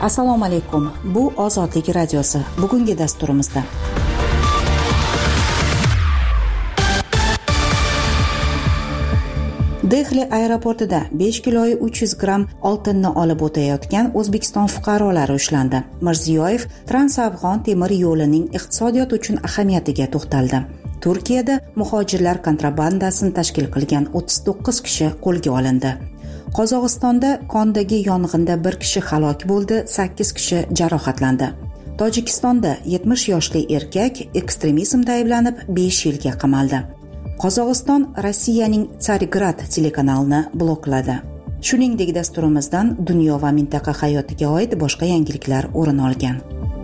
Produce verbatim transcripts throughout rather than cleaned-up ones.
Assalomu alaykum. Bu Ozodlik radiosi. Bugungi dasturimizda Dehli aeroportida besh kilo uch yuz gramm oltinni olib o'tayotgan O'zbekiston fuqarolari ushlandi. Mirziyoyev Trans-Afg'on temir yo'lining iqtisodiyot uchun ahamiyatiga to'xtaldi. Turkiyada muhojirlar kontrabandasini tashkil qilgan o'ttiz to'qqiz kishi qo'lga olindi. Qozog'istonda kondagi yong'inda bir kishi halok bo'ldi, sakkiz kishi jarohatlandi. Tojikistonda yetmish yoshli erkak ekstremizmda ayblanib besh yilga qamaldi. Qozog'iston Rossiyaning Tsargrad telekanalini blokladi. Shuningdek, dasturimizdan dunyo va mintaqa hayotiga oid boshqa yangiliklar o'rin olgan.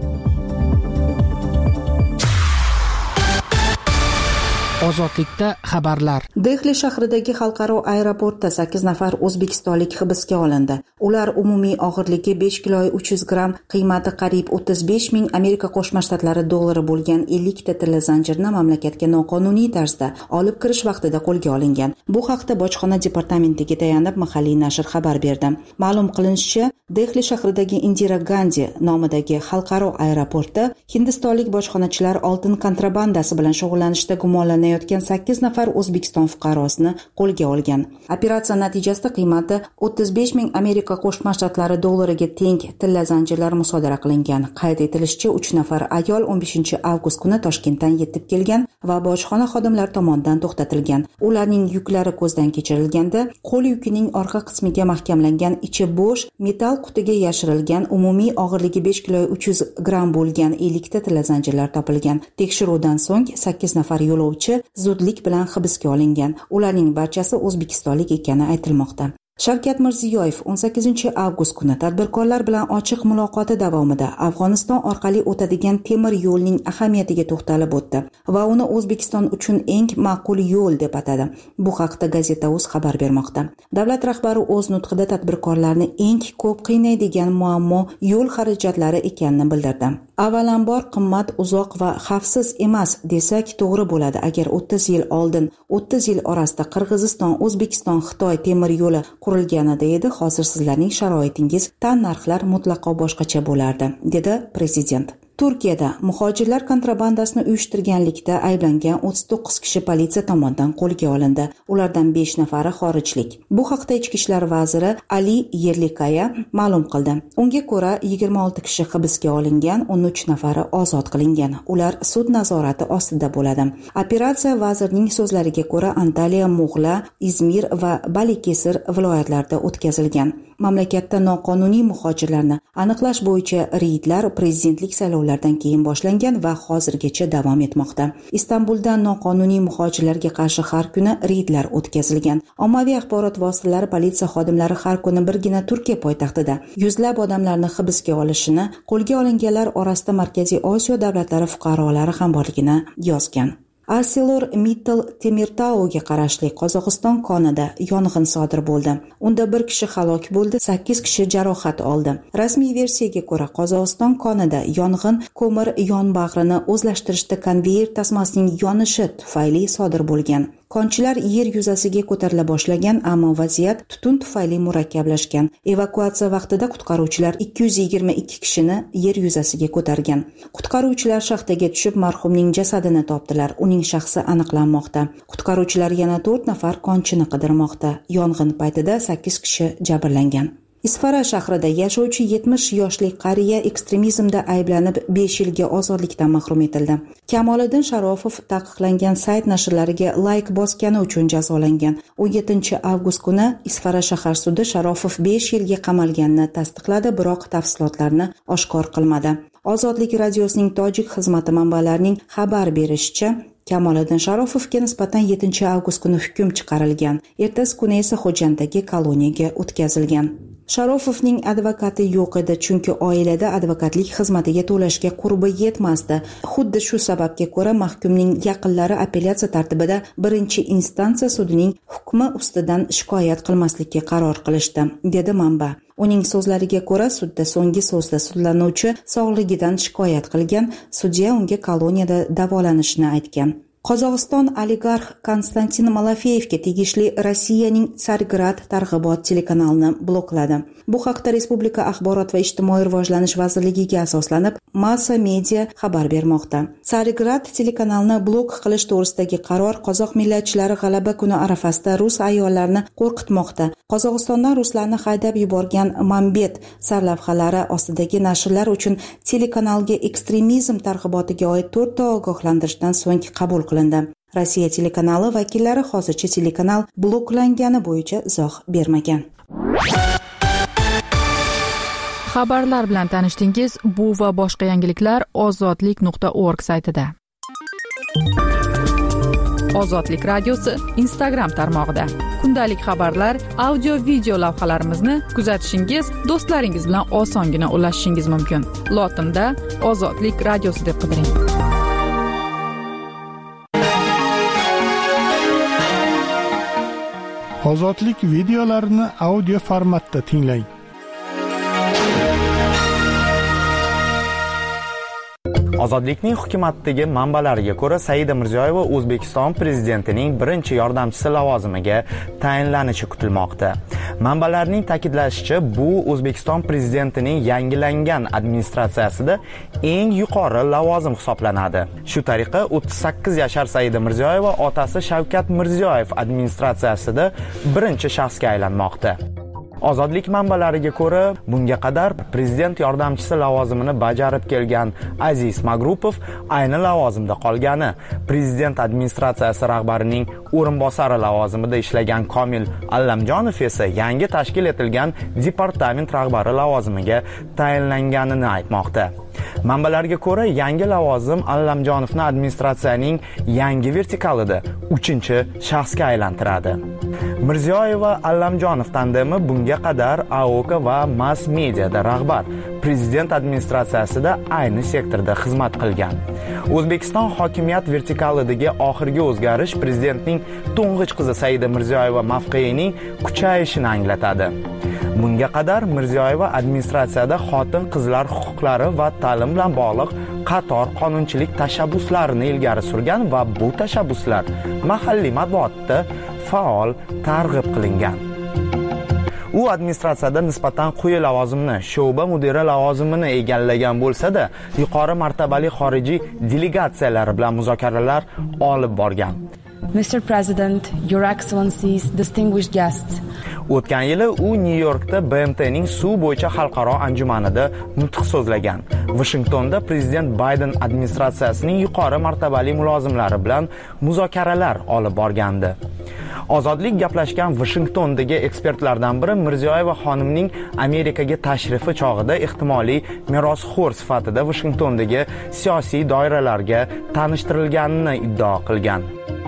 Ozodlikda xabarlar. Dehli shahridagi xalqaro aeroportda sakkiz nafar o'zbekistonlik hibsga olindi. Ular umumiy og'irligi besh kilo uch yuz gramm, qiymati qariyb o'ttiz besh ming Amerika Qo'shma Shtatlari dollari bo'lgan ellik ta tilla zanjirni mamlakatga noqonuniy tarzda olib kirish vaqtida qo'lga olingan. Bu haqda bojxona departamentiga tayanib mahalliy nashr xabar berdi. Ma'lum qilinishicha, Dehli shahridagi Indira Gandhi nomidagi xalqaro aeroportda hindistonlik bojxonachilar oltin kontrabandasi bilan shug'ullanishda gumonlanayotgan sakkiz nafar O'zbekiston fuqarosini qo'lga olgan. Operatsiya natijasida qiymati o'ttiz besh ming Amerika Qo'shma Shtatlari dollariga teng tilla zanjirlar musodara qilingan. Qayd etilishicha, uch nafar ayol o'n beshinchi avgust kuni Toshkentdan yetib kelgan va bojxona xodimlari tomonidan to'xtatilgan. Ularning yuklari ko'zdan kechirilganda, qo'l yukining orqa qismiga mahkamlangan, ichi bo'sh metall qutiga yashirilgan, umumiy og'irligi besh kilo uch yuz gramm bo'lgan ellik ta tilla zanjirlar topilgan. Tekshiruvdan so'ng sakkiz nafar yo'lovchi zudlik bilan hibsga olingan. Ularning barchasi o'zbekistonlik ekani aytilmoqda. Shavkat Mirziyoyev o'n sakkizinchi avgust kuni tadbirkorlar bilan ochiq muloqoti davomida Afg'oniston orqali o'tadigan temir yo'lning ahamiyatiga to'xtalib o'tdi va uni O'zbekiston uchun eng ma'qul yo'l deb atadi. Bu haqda Gazeta.uz xabar bermoqda. Davlat rahbari o'z nutqida tadbirkorlarni eng ko'p qiynaydigan muammo yo'l xarajatlari ekanini bildirdi. Avvalambor qimmat, uzoq va xavfsiz emas desak to'g'ri bo'ladi. Agar o'ttiz yil oldin, o'ttiz yil orasida Qirg'iziston, O'zbekiston, Xitoy temir yo'li qurilganida edi, hozir sizlarning sharoitingiz, tannarxlar mutlaqo boshqacha bo'lardi, dedi prezident. Turkiyada muhojirlar kontrabandasini uyushtirganlikda ayblangan o'ttiz to'qqiz kishi politsiya tomonidan qo'lga olindi. Ulardan besh nafari xorijlik. Bu haqda Ichki ishlar vaziri Ali Yerlikaya ma'lum qildi. Unga ko'ra yigirma olti kishi hibsga olingan, o'n uch nafari ozod qilingan. Ular sud nazorati ostida bo'ladi. Operatsiya vazirning so'zlariga ko'ra Antaliya, Muğla, Izmir va Balikesir viloyatlarida o'tkazilgan. Mamlakatda noqonuniy muhojirlarni aniqlash bo'yicha reydlar prezidentlik saylovlaridan keyin boshlangan va hozirgacha davom etmoqda. Istanbulda noqonuniy muhojirlarga qarshi har kuni reydlar o'tkazilgan. Ommaviy axborot vositalari politsiya xodimlari har kuni birgina Turkiya poytaxtida yuzlab odamlarni hibsga olishini, qo'lga olinganlar orasida Markaziy Osiyo davlatlari fuqarolari ham borligini yozgan. ArcelorMittal Temirtauga qarashli Qozog'iston konida yong'in sodir bo'ldi. Unda bir kishi halok bo'ldi, sakkiz kishi jarohat oldi. Rasmiy versiyaga ko'ra, Qozog'iston konida yong'in ko'mir yonbag'rini o'zlashtirishda konveyer tasmasining yonishi tufayli sodir bo'lgan. Konchilar yer yuzasiga ko'tarila boshlagan, ammo vaziyat tutun tufayli murakkablashgan. Evakuatsiya vaqtida qutqaruvchilar ikki yuz yigirma ikki kishini yer yuzasiga ko'targan. Qutqaruvchilar shaxtaga tushib marhumning jasadini topdilar. Uning shaxsi aniqlanmoqda. Qutqaruvchilar yana to'rt nafar konchini qidirmoqda. Yong'in paytida sakkiz kishi jabrlangan. Isfara shahrida yashovchi yetmish yoshli qariya ekstremizmda ayblanib besh yilga ozodlikdan mahrum etildi. Kamoliddin Sharofov taqiqlangan sayt nashrlariga layk bosgani uchun jazolangan. o'n yettinchi avgust kuni Isfara shahar sudi Sharofov besh yilga qamalganini tasdiqladi, biroq tafsilotlarni oshkor qilmadi. Ozodlik radiosining tojik xizmati manbalarining xabar berishicha, Kamoliddin Sharofovga nisbatan yettinchi avgust kuni hukm chiqarilgan. Ertasi kuni esa Xo'jandagi koloniyaga o'tkazilgan. Sharofovning advokati yo'q edi, chunki oilada advokatlik xizmatiga to'lashga qurbi yetmasdi. Xuddi shu sababga ko'ra mahkumning yaqinlari apellyatsiya tartibida birinchi instansiya sudining hukmi ustidan shikoyat qilmaslikka qaror qilishdi, dedi manba. Uning so'zlariga ko'ra, sudda so'nggi so'zda sudlanuvchi sog'ligidan shikoyat qilgan, sudya unga koloniyada davolanishni aytgan. Qozog'iston oligarx Konstantin Malafeyevga tegishli Rossiyaning Tsargrad targ'ibot telekanalini blokladi. Bu haqda Respublika axborot va ijtimoiy rivojlanish vazirligiga asoslanib Massa Media xabar bermoqda. Tsargrad telekanalini blok qilish to'g'risidagi qaror qozoq millatchilari g'alaba kuni arafasida rus ayollarni qo'rqitmoqda. Qozog'istondan ruslarni haydab yuborgan Mambet sarlavhalari ostidagi nashrlar uchun telekanalga ekstremizm targ'ibotiga oid to'rtta ogohlantirishdan so'ng qabul qilindi. Rossiya telekanali vakillari hozircha telekanal bloklangani bo'yicha izoh bermagan. Xabarlar bilan tanishdingiz. Bu va boshqa yangiliklar ozodlik nuqta org saytida. Ozodlik radiosi Instagram tarmog'ida. Kundalik xabarlar, audio video lavhalarimizni kuzatishingiz, do'stlaringiz bilan osongina ulashishingiz mumkin. Lotinda Ozodlik radiosi deb qidiring. Ozodlik videolarini audio formatda tinglang. Ozodlikning hukumatdagi manbalariga ko'ra Saida Mirziyoyeva O'zbekiston prezidentining birinchi yordamchisi lavozimiga tayinlanishi kutilmoqda. Manbalarning ta'kidlashicha, bu O'zbekiston prezidentining yangilangan administratsiyasida eng yuqori lavozim hisoblanadi. Shu tariqa o'ttiz sakkiz yashar Saida Mirziyoyeva otasi Shavkat Mirziyoyev administratsiyasida birinchi shaxsga aylanmoqda. Ozodlik manbalariga ko'ra, bunga qadar prezident yordamchisi lavozimini bajarib kelgan Aziz Magrupov ayni lavozimda qolgani, prezident administratsiyasi rahbarining o'rinbosari lavozimida ishlagan Komil Allamjonov esa yangi tashkil etilgan departament rahbari lavozimiga tayinlanganini aytmoqda. Manbalarga ko'ra, yangi lavozim Allamjonovni administratsiyaning yangi vertikalida uchinchi shaxsga aylantiradi. Mirziyoyeva Allamjonov tandemi bunga qadar A O K va Mass Mediada rahbar, prezident administratsiyasida ayni sektorda xizmat qilgan. O'zbekiston hokimiyat vertikalidagi oxirgi o'zgarish prezidentning to'ng'ich qizi Saida Mirziyoyeva mavqeyining kuchayishini anglatadi. Bunga qadar Mirziyoyeva administratsiyada xotin-qizlar huquqlari va ta'lim bilan bog'liq qator qonunchilik tashabbuslarini ilgari surgan va bu tashabbuslar mahalliy matbuotda faol targ'ib qilingan. U administratsiyada nisbatan quyi lavozimni, sho'ba mudiri lavozimini egallagan bo'lsa-da, yuqori martabali xorijiy delegatsiyalar bilan muzokaralar olib borgan. Mister President, Your Excellencies, distinguished guests. O'tgan yili u Nyu-Yorkda B M T'ning suv bo'yicha xalqaro anjumanida nutq so'zlagan. Washingtonda prezident Bayden administratsiyasining yuqori martabali mulozimlari bilan muzokaralar olib borgandi. Ozodlik gaplashgan Washingtondagi ekspertlardan biri Mirziyoyeva xonimning Amerikaga tashrifi chog'ida ehtimoliy merosxo'r sifatida Washingtondagi siyosiy doiralarga tanishtirilganini iddao qilgan.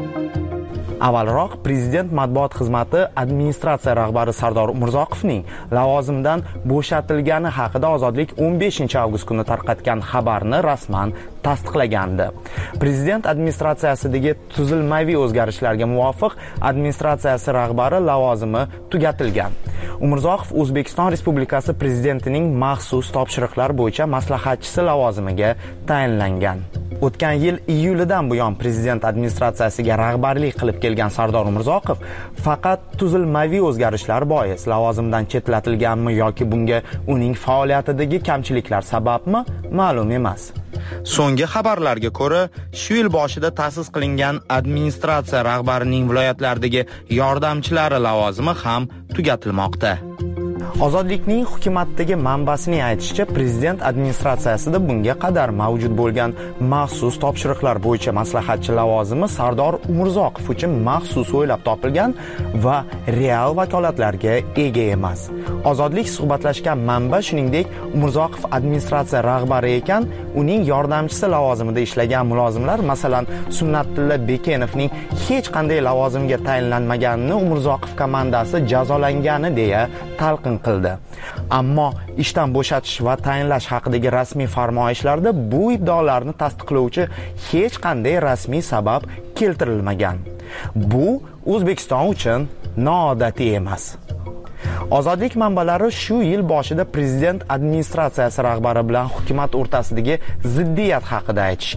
Avvalroq prezident matbuot xizmati administratsiya rahbari Sardor Umurzoqovning lavozimdan bo'shatilgani haqida Ozodlik o'n beshinchi avgust kuni tarqatgan xabarni rasman tasdiqlagandi. Prezident administratsiyasidagi tuzilmaviy o'zgarishlarga muvofiq administratsiyasi rahbari lavozimi tugatilgan. Umurzoqov O'zbekiston Respublikasi prezidentining maxsus topshiriqlar bo'yicha maslahatchisi lavozimiga tayinlangan. O'tgan yil iyulidan buyon prezident administratsiyasiga rahbarlik qilib kelgan Sardor Umurzoqov faqat tuzilmaviy o'zgarishlar bois lavozimdan chetlatilganmi yoki bunga uning faoliyatidagi kamchiliklar sababmi ma'lum emas. So'nggi xabarlarga ko'ra, shu yil boshida ta'sis qilingan administratsiya rahbarining viloyatlardagi yordamchilari lavozimi ham tugatilmoqda. Ozodlikning hukumatdagi manbasining aytishicha, prezident administratsiyasida bunga qadar mavjud bo'lgan maxsus topshiriqlar bo'yicha maslahatchi lavozimi Sardor Umurzoqov uchun maxsus o'ylab topilgan va real vakolatlarga ega emas. Ozodlik suhbatlashgan manba shuningdek, Umurzoqov administratsiya rahbari ekan, uning yordamchisi lavozimida ishlagan mulozimlar, masalan, Sunnatilla Bekenovning hech qanday lavozimga tayinlanmaganini Umurzoqov komandasi jazolangani deya talqin qildi. Ammo ishdan bo'shatish va tayinlash haqidagi rasmiy farmoyishlarda bu iddaolarni tasdiqlovchi hech qanday rasmiy sabab keltirilmagan. Bu O'zbekiston uchun noodatiy emas. Ozodlik manbalari shu yil boshida prezident administratsiyasi rahbari bilan hukumat o'rtasidagi ziddiyat haqida aytishgan.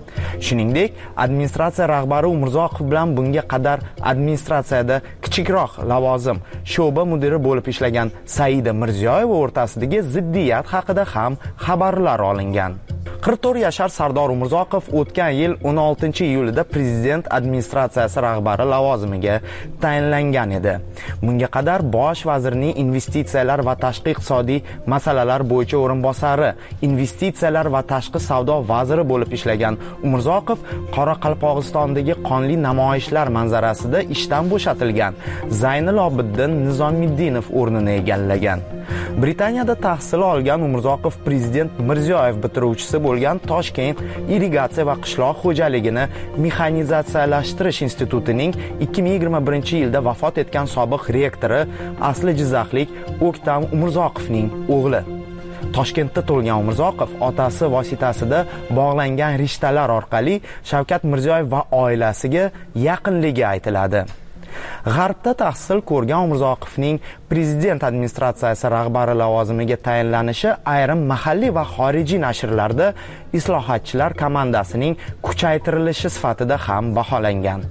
Shuningdek, administratsiya rahbari Umurzoqov bilan bunga qadar administratsiyada kichikroq lavozim sho'ba mudiri bo'lib ishlagan Saida Mirziyoyeva o'rtasidagi ziddiyat haqida ham xabarlar olingan. qirq to'rt yashar Sardor Umurzoqov o'tgan yil o'n oltinchi iyulida prezident administratsiyasi rahbari lavozimiga tayinlangan edi. Bunga qadar bosh vazirning investitsiyalar va tashqi iqtisodiy masalalar bo'yicha o'rinbosari, investitsiyalar va tashqi savdo vaziri bo'lib ishlagan Umurzoqov Qoraqalpog'istondagi qonli namoyishlar manzarasida ishdan bo'shatilgan Zaynul Obiddin Nizomiddinov o'rnini egallagan. Britaniyada tahsil olgan Umurzoqov prezident Mirziyoyev bitiruvchisi bo'lgan Toshkent irrigatsiya va qishloq xo'jaligini mexanizatsiyalashtirish institutining ikki ming yigirma birinchi yilda vafot etgan sobiq rektori asli jizzaxlik O'ktam Umurzoqovning o'g'li. Toshkentda tug'ilgan Umurzoqov otasi vositasida bog'langan rishtalar orqali Shavkat Mirziyoyev va oilasiga yaqinligi aytiladi. G'arbda tahsil ko'rgan Umurzoqovning prezident administratsiyasi rahbari lavozimiga tayinlanishi ayrim mahalliy va xorijiy nashrlarda islohotchilar komandasining kuchaytirilishi sifatida ham baholangan.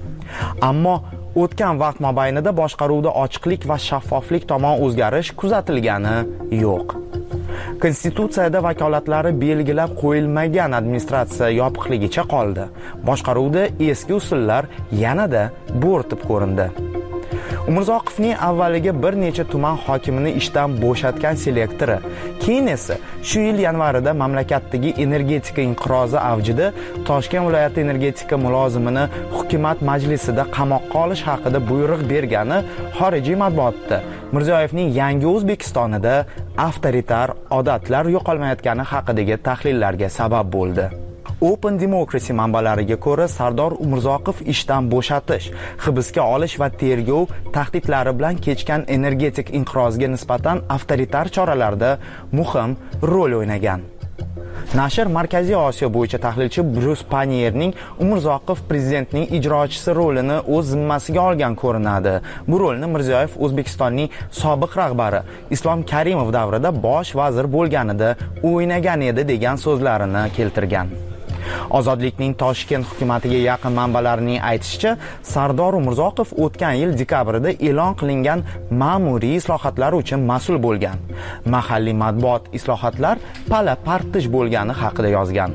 Ammo o'tgan vaqt mobaynida boshqaruvda ochiqlik va shaffoflik tomon o'zgarish kuzatilgani yo'q. Konstitutsiyada vakolatlari belgilab qo'yilmagan administratsiya yopiqligicha qoldi. Boshqaruvda eski usullar yanada bo'rtib ko'rindi. Umurzoqovning avvaliga bir necha tuman hokimini ishdan bo'shatgan selektori, keyin esa shu yil yanvarida mamlakatdagi energetika inqirozi avjida Toshkent viloyati energetika mulozimini hukumat majlisida qamoqqa olish haqida buyruq bergani xorijiy matbuotda Mirziyoyevning yangi O'zbekistonida avtoritar odatlar yo'qolmayotgani haqidagi tahlillarga sabab bo'ldi. Open Democracy manbalariga ko'ra, Sardor Umurzoqov ishdan bo'shatish, hibsga olish va tergov tahdidlari bilan kechgan energetik inqirozga nisbatan avtoritar choralarda muhim rol o'ynagan. Nashr Markaziy Osiyo bo'yicha tahlilchi Bruce Panierning Umurzoqov prezidentning ijrochisi rolini o'z zimmasiga olgan ko'rinadi. Bu rolni Mirziyoyev O'zbekistonning sobiq rahbari Islom Karimov davrida bosh vazir bo'lganida o'ynagan edi degan so'zlarini keltirgan. Ozodlikning Toshkent hukumatiga yaqin manbalarining aytishicha, Sardor Umurzoqov o'tgan yil dekabrda e'lon qilingan ma'muriy islohotlar uchun mas'ul bo'lgan. Mahalliy matbuot islohotlar pala-partish bo'lgani haqida yozgan.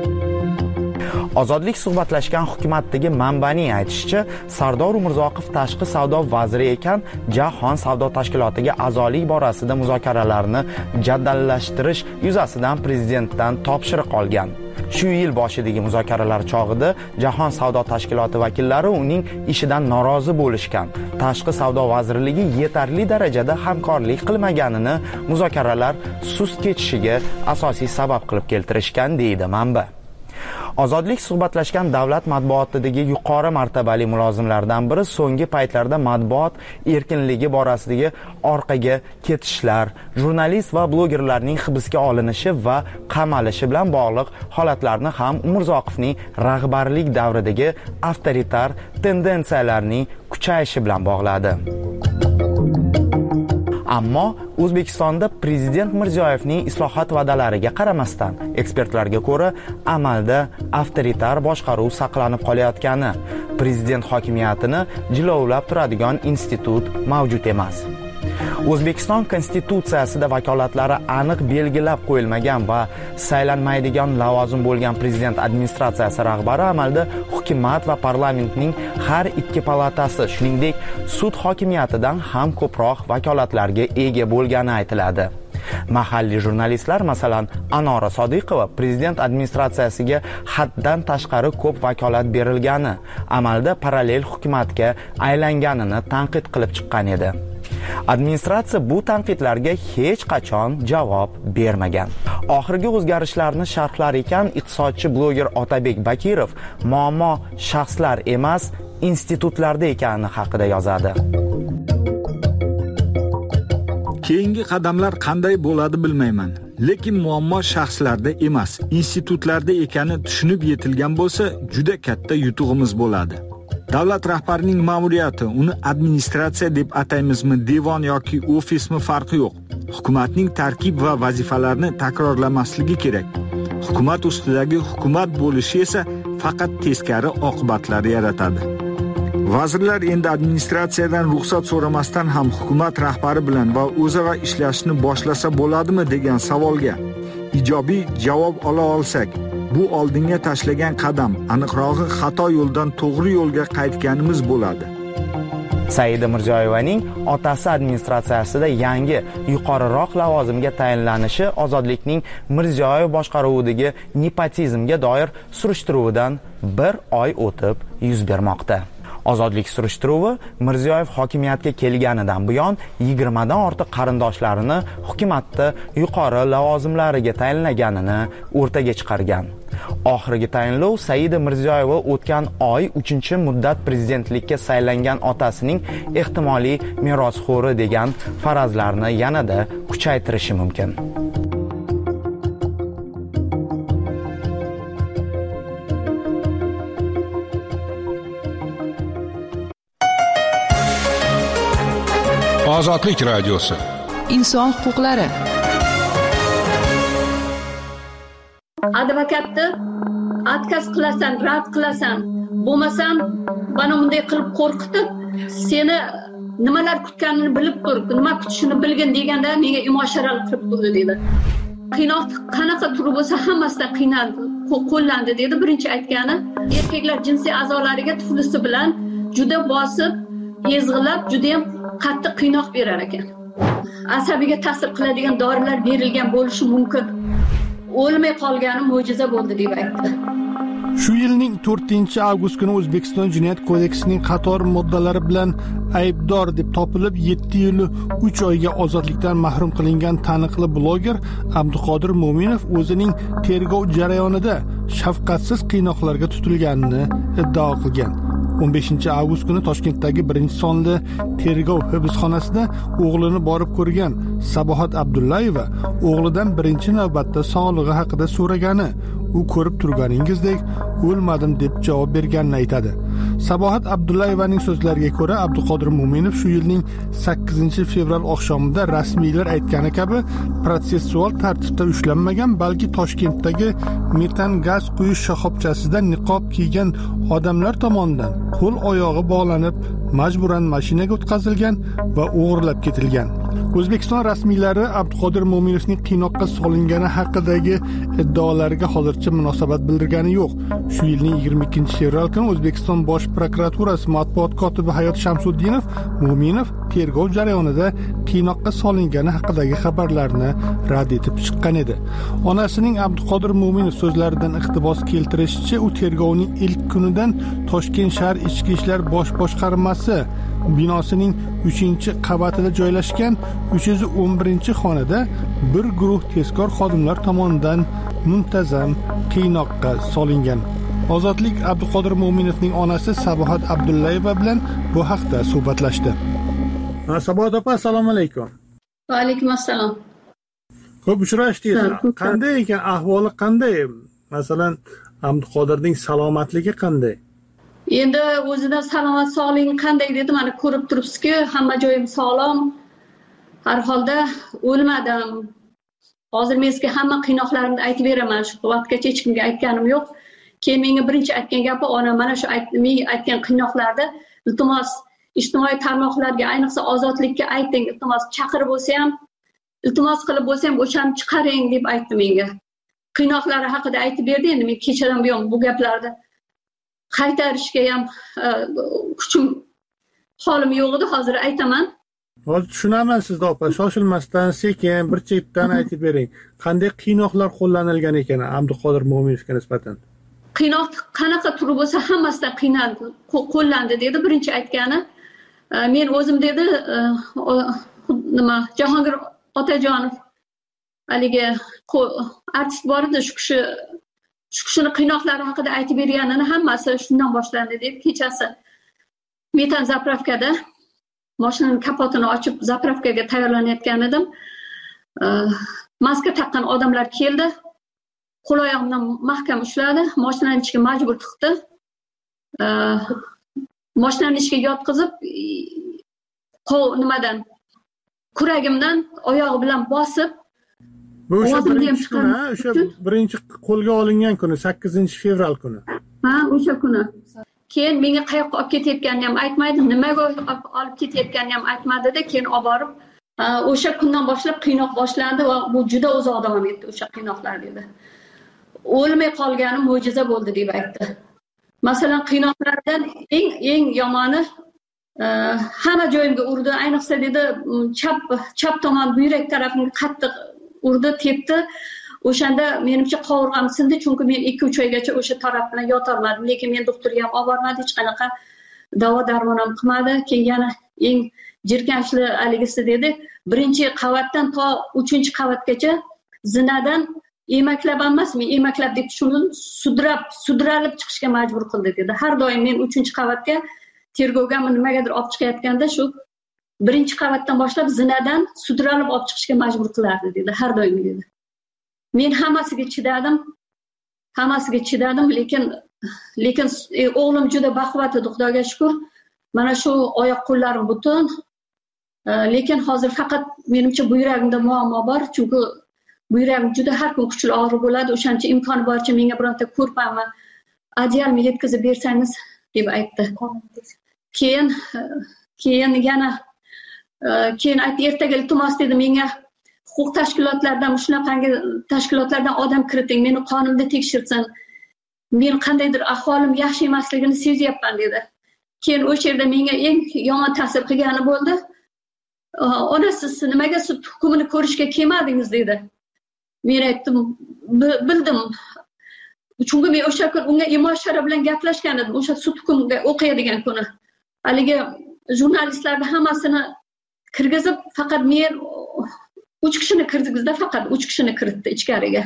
Ozodlik suhbatlashgan hukumatdagi manbaning aytishicha, Sardor Umurzoqov tashqi savdo vaziri ekan, Jahon savdo tashkilotiga a'zolik borasida muzokaralarni jadallashtirish yuzasidan prezidentdan topshiriq olgan. Shu yil boshidagi muzokaralar chog'ida Jahon savdo tashkiloti vakillari uning ishidan norozi bo'lishgan. Tashqi savdo vazirligi yetarli darajada hamkorlik qilmaganini muzokaralar sust kechishiga asosiy sabab qilib keltirishgan, deydi manba. Ozodlik suhbatlashgan davlat matbuotidagi yuqori martabali mulozimlardan biri so'nggi paytlarda matbuot erkinligi borasidagi orqaga ketishlar, jurnalist va blogerlarning hibsga olinishi va qamalishi bilan bog'liq holatlarni ham Umurzoqovning rahbarlik davridagi avtoritar tendensiyalarning kuchayishi bilan bog'ladi. Ammo O'zbekistonda prezident Mirziyoyevning islohot va'dalariga qaramasdan, ekspertlarga ko'ra, amalda avtoritar boshqaruv saqlanib qolayotgani, prezident hokimiyatini jilovlab turadigan institut mavjud emas. O'zbekiston konstitutsiyasida vakolatlari aniq belgilab qo'yilmagan va saylanmaydigan lavozim bo'lgan prezident administratsiyasi rahbari amalda hukumat va parlamentning har ikki palatasi, shuningdek sud hokimiyatidan ham ko'proq vakolatlarga ega bo'lgani aytiladi. Mahalliy jurnalistlar, masalan, Anora Sodiqova prezident administratsiyasiga haddan tashqari ko'p vakolat berilgani, amalda parallel hukumatga aylanganini tanqid qilib chiqqan edi. Administratsiya bu tanqidlarga hech qachon javob bermagan. Oxirgi o'zgarishlarni sharhlar ekan iqtisodchi bloger Otabek Bakirov muammo shaxslar emas, institutlarda ekani haqida yozadi. Keyingi qadamlar qanday bo'ladi bilmayman, lekin muammo shaxslarda emas, institutlarda ekani tushunib yetilgan bo'lsa, juda katta yutug'imiz bo'ladi. Davlat rahbarining ma'muriyati, uni administratsiya deb ataymizmi, devon yoki ofismi farqi yo'q. Hukumatning tarkib va vazifalarini takrorlamasligi kerak. Hukumat ustidagi hukumat bo'lishi esa faqat teskari oqibatlar yaratadi. Vazirlar endi administratsiyadan ruxsat so'ramasdan ham hukumat rahbari bilan va o'zaro ishlashni boshlasa bo'ladimi degan savolga ijobiy javob ola olsak, bu oldinga tashlagan qadam, aniqrog'i xato yo'ldan to'g'ri yo'lga qaytganimiz bo'ladi. Saida Mirziyoyevaning otasi administratsiyasida yangi yuqoriroq lavozimga tayinlanishi Ozodlikning Mirziyoyev boshqaruvidagi nepotizmga doir surishtiruvidan bir oy o'tib yuz bermoqda. Ozodlik surishtiruvi Mirziyoyev hokimiyatga kelganidan buyon yigirma dan ortiq qarindoshlarini hukumatda yuqori lavozimlariga tayinlaganini o'rtaga chiqargan. Oxirgi tayinlov Saida Mirziyoyeva o'tgan oy uchinchi muddat prezidentlikka saylangan otasining ehtimoliy merosxo'ri degan farazlarni yanada kuchaytirishi mumkin. Ozodlik radiosi. Inson huquqlari. Advokatni отказ qilasan, rad qilasan, bo'lmasam bana bunday qilib qo'rqitib, seni nimalar kutganini bilib tur, nima kutishini bilgin deganda menga imosharalar qilib turdi dedi. Qiynoq qanaqa turi bo'lsa hammasidan qiynaldi, qo'llandi dedi. Birinchi aytgani, erkaklar jinsiy a'zolariga tuflisi bilan juda bosib, ezg'ilab, juda ham qattiq qiynoq berar ekan. Asabiga ta'sir qiladigan dorilar berilgan bo'lishi mumkin. O'lmay qolgani mo'jiza bo'ldi deb aytdi. Shu yilning to'rtinchi avgust kuni O'zbekiston Jinoyat kodeksining qator moddalari bilan aybdor deb topilib yetti yil uch oyga ozodlikdan mahrum qilingan taniqli bloger Abduqodir Mo'minov o'zining tergov jarayonida shafqatsiz qiynoqlarga tutilganini iddao qilgan. o'n beshinchi avgust kuni Toshkentdagi birinchi sonli tergov hibsxonasida o'g'lini borib ko'rgan Sabohat Abdullayeva o'g'lidan birinchi navbatda sog'lig'i haqida so'ragani, u ko'rib turganingizdek o'lmadim deb javob berganini aytadi. Sabohat Abdullayevaning so'zlariga ko'ra, Abduqodir Mo'minov shu yilning sakkizinchi fevral oqshomida rasmiylar aytgani kabi protsessual tartibda ushlanmagan, balki Toshkentdagi metan gaz quyish shoxobchasida niqob kiygan odamlar tomonidan qo'l oyog'i bog'lanib majburan mashinaga o'tkazilgan va o'g'irlab ketilgan. O'zbekiston rasmiylari Abduqodir Mo'minovning qiynoqqa solingani haqidagi iddaolarga hozircha munosabat bildirgani yo'q. Shu yilning yigirma ikkinchi fevral kuni O'zbekiston Bosh prokuraturasi matbuot kotibi Hayot Shamsuddinov Mo'minov tergov jarayonida qiynoqqa solingani haqidagi xabarlarni rad etib chiqqan edi. Onasining Abduqodir Mo'minov so'zlaridan iqtibos keltirishicha, u tergovning ilk kunidan Toshkent shahar Ichki ishlar bosh boshqarmasi binosining uchinchi qavatida joylashgan uch yuz o'n birinchi xonada bir guruh tezkor xodimlar tomonidan muntazam qiynoqqa solingan. Ozodlik Abduqodir Mo'minovning onasi Sabohat Abdullayeva bilan bu haqda suhbatlashdi. Sabohat opa, assalomu alaykum. Va alaykum assalom. Ko'p uchrashdingiz. Qanday ekan, ahvoli qanday? Masalan, Abduqodirning salomatligi qanday? Endi o'zidan salomat sog'lig'i qanday dedi, mana ko'rib turibsiz-ku, hamma joyim sog'lom. Har holda o'lmadim. Hozir men sizga hamma qiynoqlarimni aytib beraman. Shu vaqtgacha hech kimga aytganim yo'q. Keyin menga birinchi aytgan gapi, ona mana shu menga aytgan qiynoqlarda iltimos ijtimoiy tarmoqlarga, ayniqsa Ozodlikka ayting, iltimos chaqirib bo'lsa ham, iltimos qilib bo'lsa ham o'shanni chiqaring deb aytdi menga. Qiynoqlari haqida aytib berdi. Endi men kechadan buyon bu gaplarni qaytarishga ham kuchim, holim yo'q edi, hozir aytaman. Hozir tushunaman sizni opa, shoshilmasdan, sekin bir chetdan aytib bering. Qanday qiynoqlar qo'llanilgan ekan Abduqodir Mo'minovga nisbatan? Qiynoq qanaqa turi bo'lsa hammasidan qiynaldi, qo'llandi dedi. Birinchi aytgani, men o'zim dedi, nima, Jahongir Otajonov haligi artist bor edi, shu kishi shu kishini qiynoqlari haqida aytib berganini hammasi shundan boshlandi deb. Kechasi metan zapravkada mashinaning kapotini ochib zapravkaga tayyorlanayotgan edim. Maska taqqan odamlar keldi. Qo'l oyog'imdan mahkam ushladi, mashinaning ichiga majbur tiqdi. Mashinaning ichiga yotqizib, qo'l nimadan kuragimdan oyog'i bilan bosib, Bu o'sha birinchi kuni, o'sha birinchi qo'lga olingan kuni, sakkizinchi fevral kuni. Ha, o'sha kuni. Keyin menga qayoqqa olib ketayotganini ham aytmaydi, nimaga olib ketayotganini ham aytmadi-da, keyin olib borib, o'sha kundan boshlab qiynoq boshlandi va bu juda uzoq davom etdi o'sha qiynoqlar dedi. O'lmay qolganim mo'jiza bo'ldi deb aytdi. Masalan, qiynoqlardan eng eng yomoni hamma joyimga urdi, ayniqsa dedi chap chap tomon buyrak tarafimga qattiq urdi, tepdi. O'shanda menimcha qovurg'am sindi, chunki men ikki uch oygacha o'sha taraf bilan yotolmadim, lekin men doktorga ham olib bormadi, hech qanaqa davo darmon ham qilmadi. Keyin yana eng jirkanchli haligisi dedi, birinchi qavatdan to uchinchi qavatgacha zinadan emaklab emas, men emaklab deb tushundim, sudrab, sudralib chiqishga majbur qildi dedi. Har doim men uchinchi qavatga tergovga nimagadir olib chiqayotganda shu birinchi qavatdan boshlab zinadan sudralib olib chiqishga majbur qilardi dedi, har doim dedi. Men hammasiga chidadim. Hammasiga chidadim, lekin lekin e, o'g'lim juda baquvvat edi, Xudoga shukr. Mana shu oyoq qo'llarim butun. E, lekin hozir faqat menimcha buyragimda muammo bor, chunki buyragim juda har kun kuchli og'riq bo'ladi. O'shancha imkoni boricha menga bironta ko'rpamni, adyalni yetkazib bersangiz deb aytdi. Keyin keyin yana keyin aytdi, ertaga iltimos dedi menga huquq tashkilotlaridan, shunaqangi tashkilotlardan odam kiriting, meni qonimda tekshirsin. Men qandaydir ahvolim yaxshi emasligini sezyapman dedi. Keyin o'sha yerda menga eng yomon ta'sir qilgani bo'ldi. Onasi, siz nimaga sud hukmini ko'rishga kelmadingiz dedi. Men aytdim, bildim. Chunki men o'sha kun unga imo ishora bilan gaplashgan edim, o'sha sud hukmiga o'qiydigan kuni. Haligi jurnalistlarni hammasini kirgizib, faqat men uch kishini kirdingizda, faqat uch kishini kiritdi ichkariga.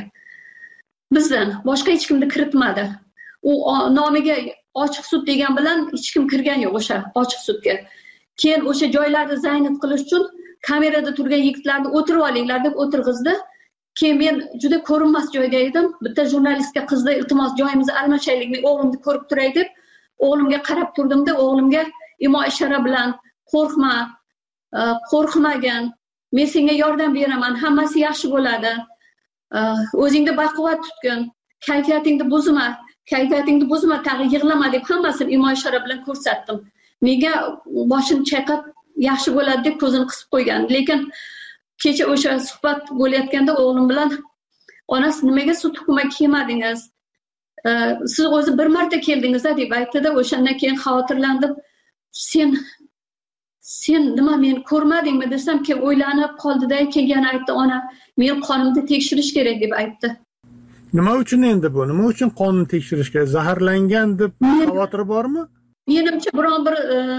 Bizdan boshqa hech kimni kiritmadi. U nomiga ochiq sud degan bilan hech kim kirgan yo'q o'sha ochiq sudga. Keyin o'sha joylarni zaynat qilish uchun kamerada turgan yigitlarni o'tirib olinglar deb o'tirg'izdi. Keyin men juda ko'rinmas joyda edim. Bitta jurnalistga qizda iltimos joyimizni almashaylik, men o'g'limni ko'rib turay deb o'g'limga qarab turdimda, o'g'limga imo ishora bilan qo'rqma, qo'rqmagin, men senga yordam beraman, hammasi yaxshi bo'ladi. O'zingni baquvvat tutgin, kayfiyatingni buzma, kayfiyatingni buzma, tag'i yig'lama deb hammasini imo ishora bilan ko'rsatdim. Menga boshini chayqab yaxshi bo'ladi deb ko'zini qisib qo'ygan. Lekin kecha o'sha suhbat bo'layotganda o'g'lim bilan onasi nimaga sud hukmiga kelmadingiz? Siz o'zi bir marta keldingiz-a deb aytdi-da, o'shandan keyin xavotirlandim. Sen sen nima meni ko'rmadingmi desam, keyin o'ylanib qoldi-da, keyin yana aytdi, ona, men qonimni tekshirish kerak deb aytdi. Nima uchun endi bu? Nima uchun qonni tekshirish kerak? Zaharlangan deb xavotiri bormi? Menimcha biron bir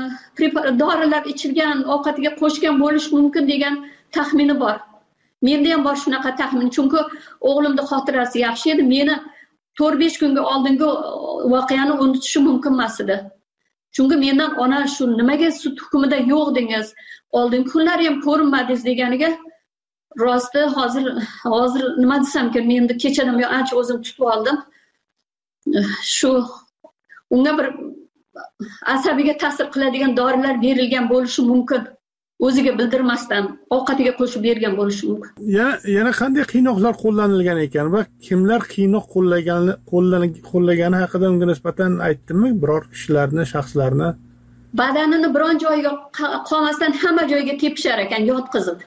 dorilar ichilgan, ovqatiga qo'shgan bo'lish mumkin degan taxmini bor. Menda ham bor shunaqa taxmin, chunki o'g'limning xotirasi yaxshi edi. Meni to'rt besh kunga oldingi voqeani unutishi mumkin emas edi. Chunki mendan ona shu nimaga sud hukmida yo'qdingiz, oldingi kunlari ham ko'rinmadingiz deganiga rosti hozir hozir nima desam ki, men kechadan yo ancha o'zim tutib oldim. Shu unga bir asabiga ta'sir qiladigan dorilar berilgan bo'lishi mumkin. O'ziga bildirmasdan ovqatiga qo'shib bergan bo'lishi mumkin. Yana yana qanday qiynoqlar qo'llanilgan ekan va kimlar qiynoq qo'llagani qo'llagani haqida unga nisbatan aytdimi biror kishilarni, shaxslarni? Badanini biron joyiga qolmasdan hamma joyiga tepishar ekan, yotqizib.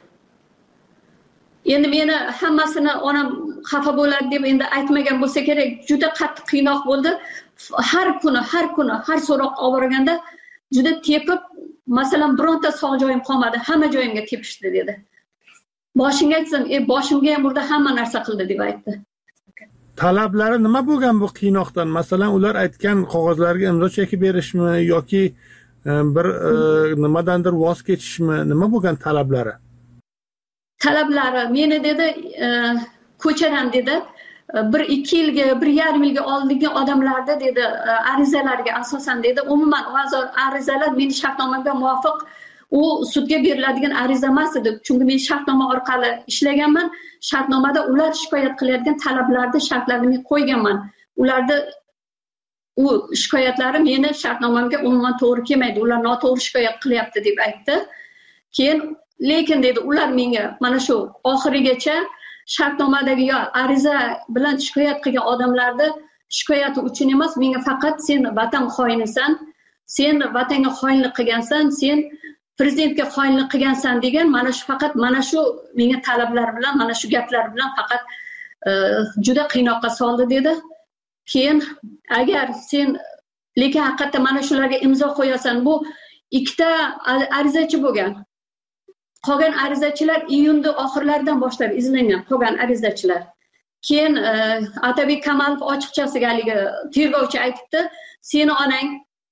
Endi meni hammasini onam xafa bo'ladi deb endi aytmagan bo'lsa kerak, juda qattiq qiynoq bo'ldi. Har kuni, har kuni, har so'roq olib borganda juda tepib, masalan, bironta sog' joyim qolmadi, hamma joyimga tepishdi dedi. Boshingga aytsam, e boshimga ham burada hamma narsa qildi deb aytdi. Talablari nima bo'lgan bu qiynoqdan? Masalan, ular aytgan qog'ozlarga imzo chekib berishmi yoki bir nimadandir voz kechishmi? Nima bo'lgan talablari? Talablari meni dedi, ko'chadan dedi, bir ikki yilga, bir yarim yilga oldingi odamlarda dedi, arizalarga asosan dedi, umuman arizalar meni shartnomaga muvofiq u sudga beriladigan ariza emas edi. Chunki men shartnoma orqali ishlaganman. Shartnomada ular shikoyat qilayotgan talablarni, shartlarni men qo'yganman. Ularda u shikoyatlari meni shartnomamga umuman to'g'ri kelmaydi. Ular noto'g'ri shikoyat qilyapti deb aytdi. Keyin lekin dedi, ular menga mana shu oxirigacha shartnomadagi yo ariza bilan shikoyat qilgan odamlarni shikoyati uchun emas, menga faqat sen vatan xoinisan, sen vatanga xoinlik qilgansan, sen prezidentga xoinlik qilgansan degan mana shu faqat mana shu menga talablar bilan, mana shu gaplar bilan faqat e, juda qiynoqqa soldi dedi. Keyin agar sen lekin haqiqatda mana shularga imzo qo'yasan, bu ikkita arizachi bo'lgan. Qolgan arizachilar iyunning oxirlaridan boshlab izlangan, qolgan arizachilar. Keyin e, Atabek Kamalov ochiqchasiga haligi tergovchi aytibdi, seni onang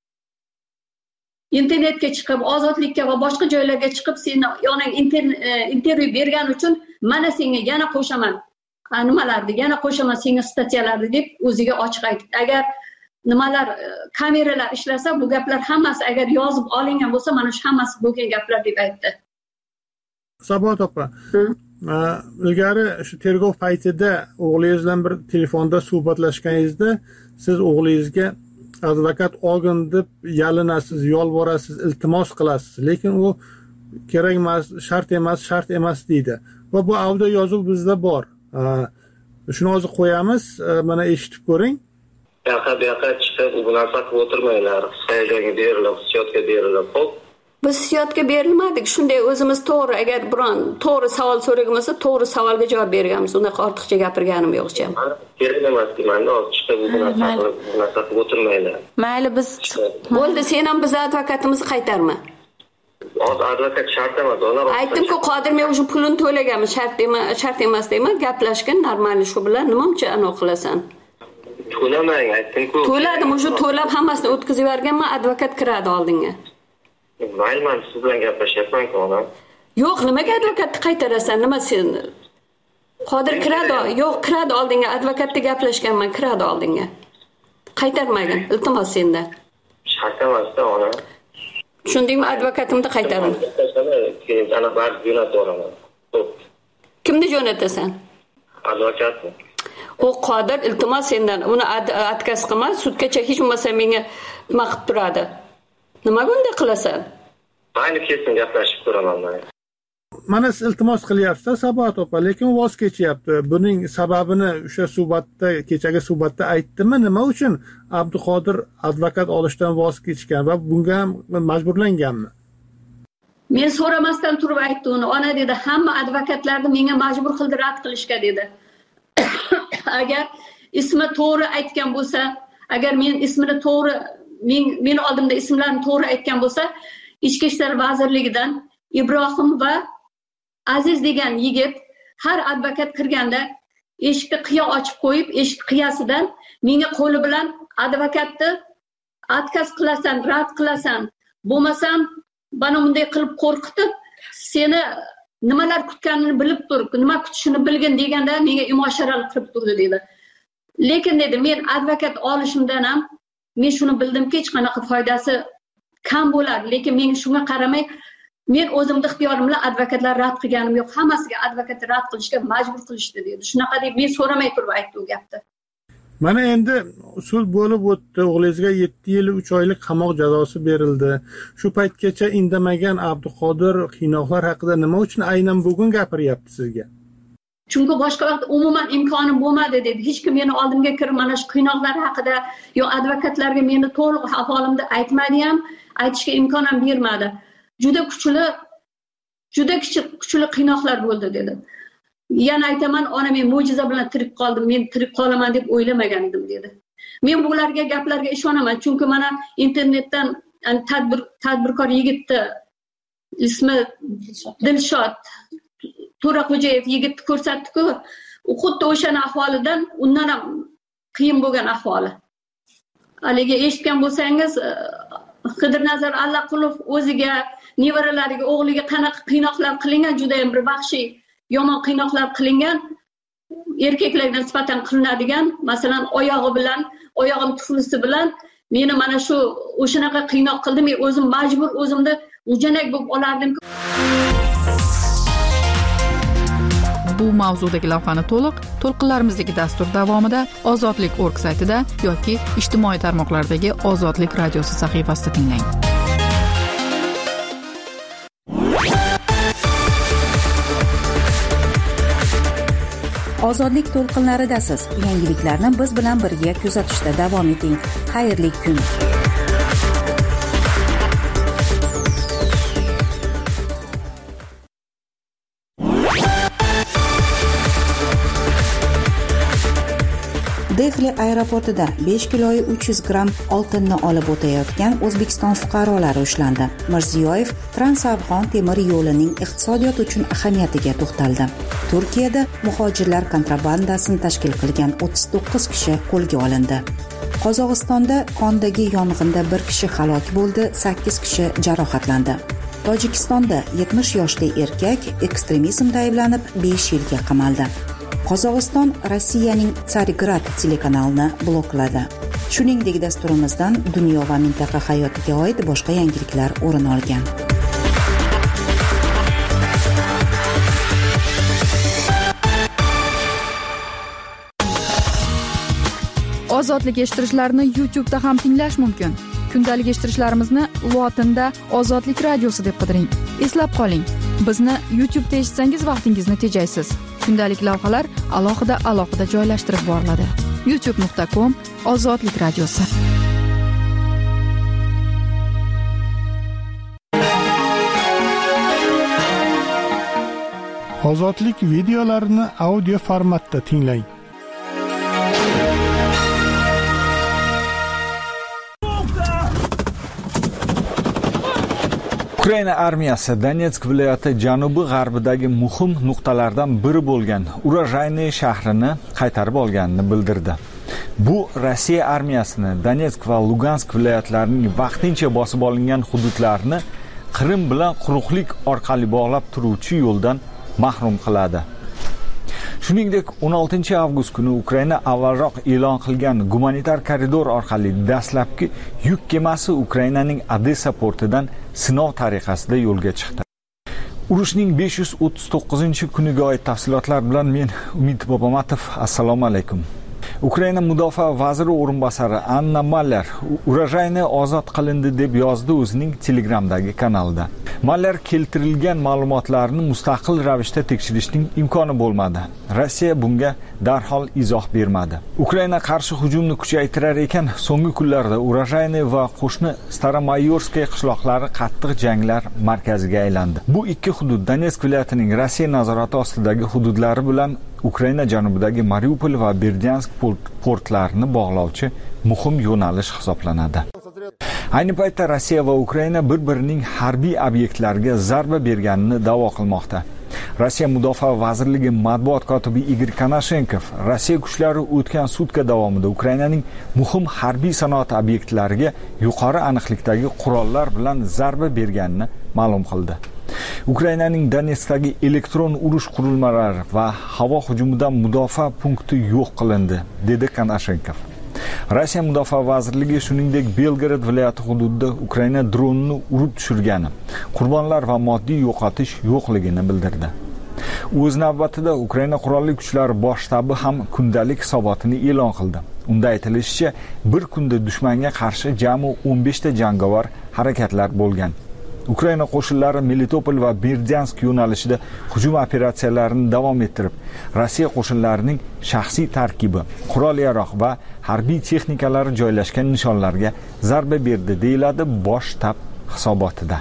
internetga chiqib, ozodlikka va boshqa joylarga chiqib, seni onang intervyu bergani uchun mana senga yana qo'shaman. Nimalarni yana qo'shaman senga statyalarni deb o'ziga ochiq aytdi. Agar nimalar kameralar ishlasa, bu gaplar hammasi agar yozib olingan bo'lsa, mana shu hammasi bo'lgan gaplar deb aytdi. Saboq opa, ilgari shu tergov paytida o'g'lingiz bilan bir telefonda suhbatlashganingizda siz o'g'lingizga advokat olgin deb yalinasiz, yolvorasiz, iltimos qilasiz, lekin u kerak emas, shart emas, shart emas deydi. Va bu audio yozuv bizda bor. Shuni hozir qo'yamiz, mana eshitib ko'ring. Yoqa bu yoqqa chiqib, bu narsa qilib o'tirmanglar. Hayajonga berilib, hissiyotga berilib, xo'p. Biz hissiyotga berilmadik. Shunday o'zimiz to'g'ri, agar biron to'g'ri savol so'raganmizsa, to'g'ri savolga javob berganmiz. Unaqa ortiqcha gapirganim yo'qcha. Kerak emas deyman-da, hozir chiqib bu narsa qilib, bu narsa qilib o'tirmanglar. Mayli, biz bo'ldi, sen ham biz advokatimizni qaytarma. Hozir advokat shart emas, ular. Aytdim-ku, Qodir men o'sha pulini to'laganman, shart emas, shart emas deyman, gaplashgan, normal shu bilan nimacha anoq qilasan? To'lamang, aytdim-ku. To'ladim, o'sha to'lab hammasini o'tkazib yuborganman, advokat kiradi oldinga. Mayli, men siz bilan gaplashyapman-ku, onam. Yo'q, nimaga advokatni qaytarasan? Nima sen? Qodir kiradi, yo'q, kiradi oldinga, advokatga gaplashganman, kiradi oldinga. Qaytarmagin, iltimos sendan. Shart emas-da, onam. Tushundingmi, advokatimni qaytaring. Keyin ana bar jo'nataman. Xo'p. Kimni jo'natasan? Advokatni. O Qodir, iltimos sendan uni adkas qilma, sudgacha hech bo'lmasa menga nima qilib turadi. Nima bunday qilasan? Mayli, kesin gaplashib ko'raman men. Mana siz iltimos qilyapsiz, Saboq opa, lekin voz kechyapti. Buning sababini o'sha suhbatda, kechagi suhbatda aytdimi, nima uchun Abduqodir advokat olishdan voz kechgan va bunga ham majburlanganmi? Men so'ramasdan turib aytdi uni. Ona dedi, hamma advokatlarni menga majbur qildi rad qilishga dedi. Agar ismi to'g'ri aytgan bo'lsa, agar men ismini to'g'ri, men men oldimda ismlarni to'g'ri aytgan bo'lsa, Ichki ishlar vazirligidan Ibrohim va Aziz degan yigit har advokat kirganda eshikni qiya ochib qo'yib, eshik qiyasidan menga qo'li bilan advokatni adkas qilasan, rad qilasan, bo'lmasam bana bunday qilib qo'rqitib, seni nimalar kutganini bilib tur, nima kutishini bilgin deganda menga imosharalar qilib turdi dedi. Lekin dedi, men advokat olishimdan ham men shuni bildimki, hech qanaqa foydasi kam bo'lar, lekin men shunga qaramay men o'zimning ixtiyorim bilan advokatlar rad qilganim yo'q, hammasiga advokatni rad qilishga majbur qilishdi dedi. Shunaqa deb men so'ramay turib aytdi u gapni. Mana endi usul bo'lib o'tdi. O'g'lingizga yetti yil uch oylik qamoq jazosi berildi. Shu paytgacha indamagan Abduqodir qiynoqlar haqida nima uchun aynan bugun gapiryapti sizga? Chunki boshqa vaqt umuman imkoni bo'lmadi dedi. Hech kim meni oldimga kirib mana shu qiynoqlar haqida yo advokatlarga meni to'liq ahvolimni aytmadi ham, aytishga imkon ham bermadi. Juda kuchli, juda kuchli qiynoqlar bo'ldi dedi. Yana aytaman, ona men mo'jiza bilan tirik qoldim, men tirik qolaman deb o'ylamagan edim dedi. Men bularga gaplarga ishonaman, chunki mana internetdan tadbir tadbirkor yigitni ismi Dilshod To'raqo'jayev yigitni ko'rsatdi-ku, u xuddi o'shani ahvolidan undan ham qiyin bo'lgan ahvoli. Haliga eshitgan bo'lsangiz, Qidirnazar Allaqulov o'ziga, nevaralariga, o'g'liga qanaqa qiynoqlar qilingan, juda ham bir vahshiy, yomon qiynoqlar qilingan, erkaklarga nisbatan qilinadigan, masalan, oyog'i bilan, oyog'im tuflisi bilan meni mana shu o'shanaqa qiynoq qildi, men o'zim majbur o'zimni ujanak bo'lib olardim. Bu mavzudagi lavhani to'liq to'lqinlarimizdagi dastur davomida Ozodlik nokta org saytida yoki ijtimoiy tarmoqlardagi Ozodlik radiosi sahifasida tinglang. Ozodlik to'lqinlaridasiz. Yangiliklarni biz bilan birga kuzatishda davom eting. Xayrli kun. Dehli aeroportida besh kilo uch yuz gramm oltinni olib o'tayotgan O'zbekiston fuqarolari ushlandi. Mirziyoyev Trans-Afg'on temir yo'lining iqtisodiyot uchun ahamiyatiga to'xtaldi. Turkiyada muhojirlar kontrabandasini tashkil qilgan o'ttiz to'qqiz kishi qo'lga olindi. Qozog'istonda qondagi yong'inda bir kishi halok bo'ldi, sakkiz kishi jarohatlandi. Tojikistonda yetmish yoshli erkak ekstremizmda ayblanib besh yilga qamaldi. Qozog'iston Rossiyaning Tsargrad telekanalini blokladi. Shuningdek, dasturimizdan dunyo va mintaqa hayotiga oid boshqa yangiliklar o'rin olgan. Ozodlik eshittirishlarni YouTube'da ham tinglash mumkin. Kundalik eshittirishlarimizni lotinda Ozodlik radiosi deb qidiring. Eslab qoling, bizni YouTube'da eshitsangiz vaqtingizni tejaysiz. Kundalik lavhalar alohida alohida joylashtirib boriladi. youtube nuqta com Ozodlik radiosi. Ozodlik videolarini audio formatda tinglang. Ukraina armiyasi Donetsk viloyati janubi-g'arbidagi muhim nuqtalardan biri bo'lgan Urajayniy shahrini qaytarib olganini bildirdi. Bu Rossiya armiyasini Donetsk va Lugansk viloyatlarining vaqtincha bosib olingan hududlarini Qrim bilan quruqlik orqali bog'lab turuvchi yo'ldan mahrum qiladi. Shuningdek, o'n oltinchi avgust kuni Ukraina avvalroq e'lon qilgan gumanitar koridor orqali dastlabki yuk kemasi Ukrainaning Odessa portidan sinov tariqasida yo'lga chiqdi. Urushning besh yuz o'ttiz to'qqizinchi kuniga oid tafsilotlar bilan men Umid Bobomatov. Assalomu alaykum. Ukraina mudofaa vaziri o'rinbosari Anna Maller Urajayni ozod qilindi deb yozdi o'zining Telegramdagi kanalida. Maller keltirilgan ma'lumotlarni mustaqil ravishda tekshirishning imkoni bo'lmadi. Rossiya bunga darhol izoh bermadi. Ukraina qarshi hujumni kuchaytirar ekan, so'nggi kunlarda Urajayni va qo'shni Staromayorskiy qishloqlari qattiq janglar markaziga aylandi. Bu ikki hudud Donetsk viloyatining Rossiya nazorati ostidagi hududlari bilan Ukraina janubidagi Mariupol va Berdyansk portlarini bog'lovchi muhim yo'nalish hisoblanadi. Ayni paytda Rossiya va Ukraina bir-birining harbiy obyektlariga zarba berganini da'vo qilmoqda. Rossiya Mudofaa vazirligi matbuot kotibi Igor Konashenkov Rossiya kuchlari o'tgan sutka davomida Ukrainaning muhim harbiy sanoat obyektlariga yuqori aniqlikdagi qurollar bilan zarba berganini ma'lum qildi. Ukrainaning Donetskdagi elektron urush qurilmalari va havo hujumidan mudofaa punkti yo'q qilindi, dedi Konashenkov. Rossiya Mudofaa vazirligi shuningdek Belgorod viloyati hududida Ukraina dronini urib tushirgani, qurbonlar va moddiy yo'qotish yo'qligini bildirdi. O'z navbatida Ukraina qurolli kuchlari bosh shtabi ham kundalik hisobotini e'lon qildi. Unda aytilishicha, bir kunda dushmanga qarshi jami o'n besh ta jangovar harakatlar bo'lgan. Ukraina qo'shinlari Melitopol va Berdyansk yo'nalishida hujum operatsiyalarini davom ettirib, Rossiya qo'shinlarining shaxsiy tarkibi, qurol-yarog' va harbiy texnikalari joylashgan nishonlarga zarba berdi, deyiladi bosh shtab hisobotida.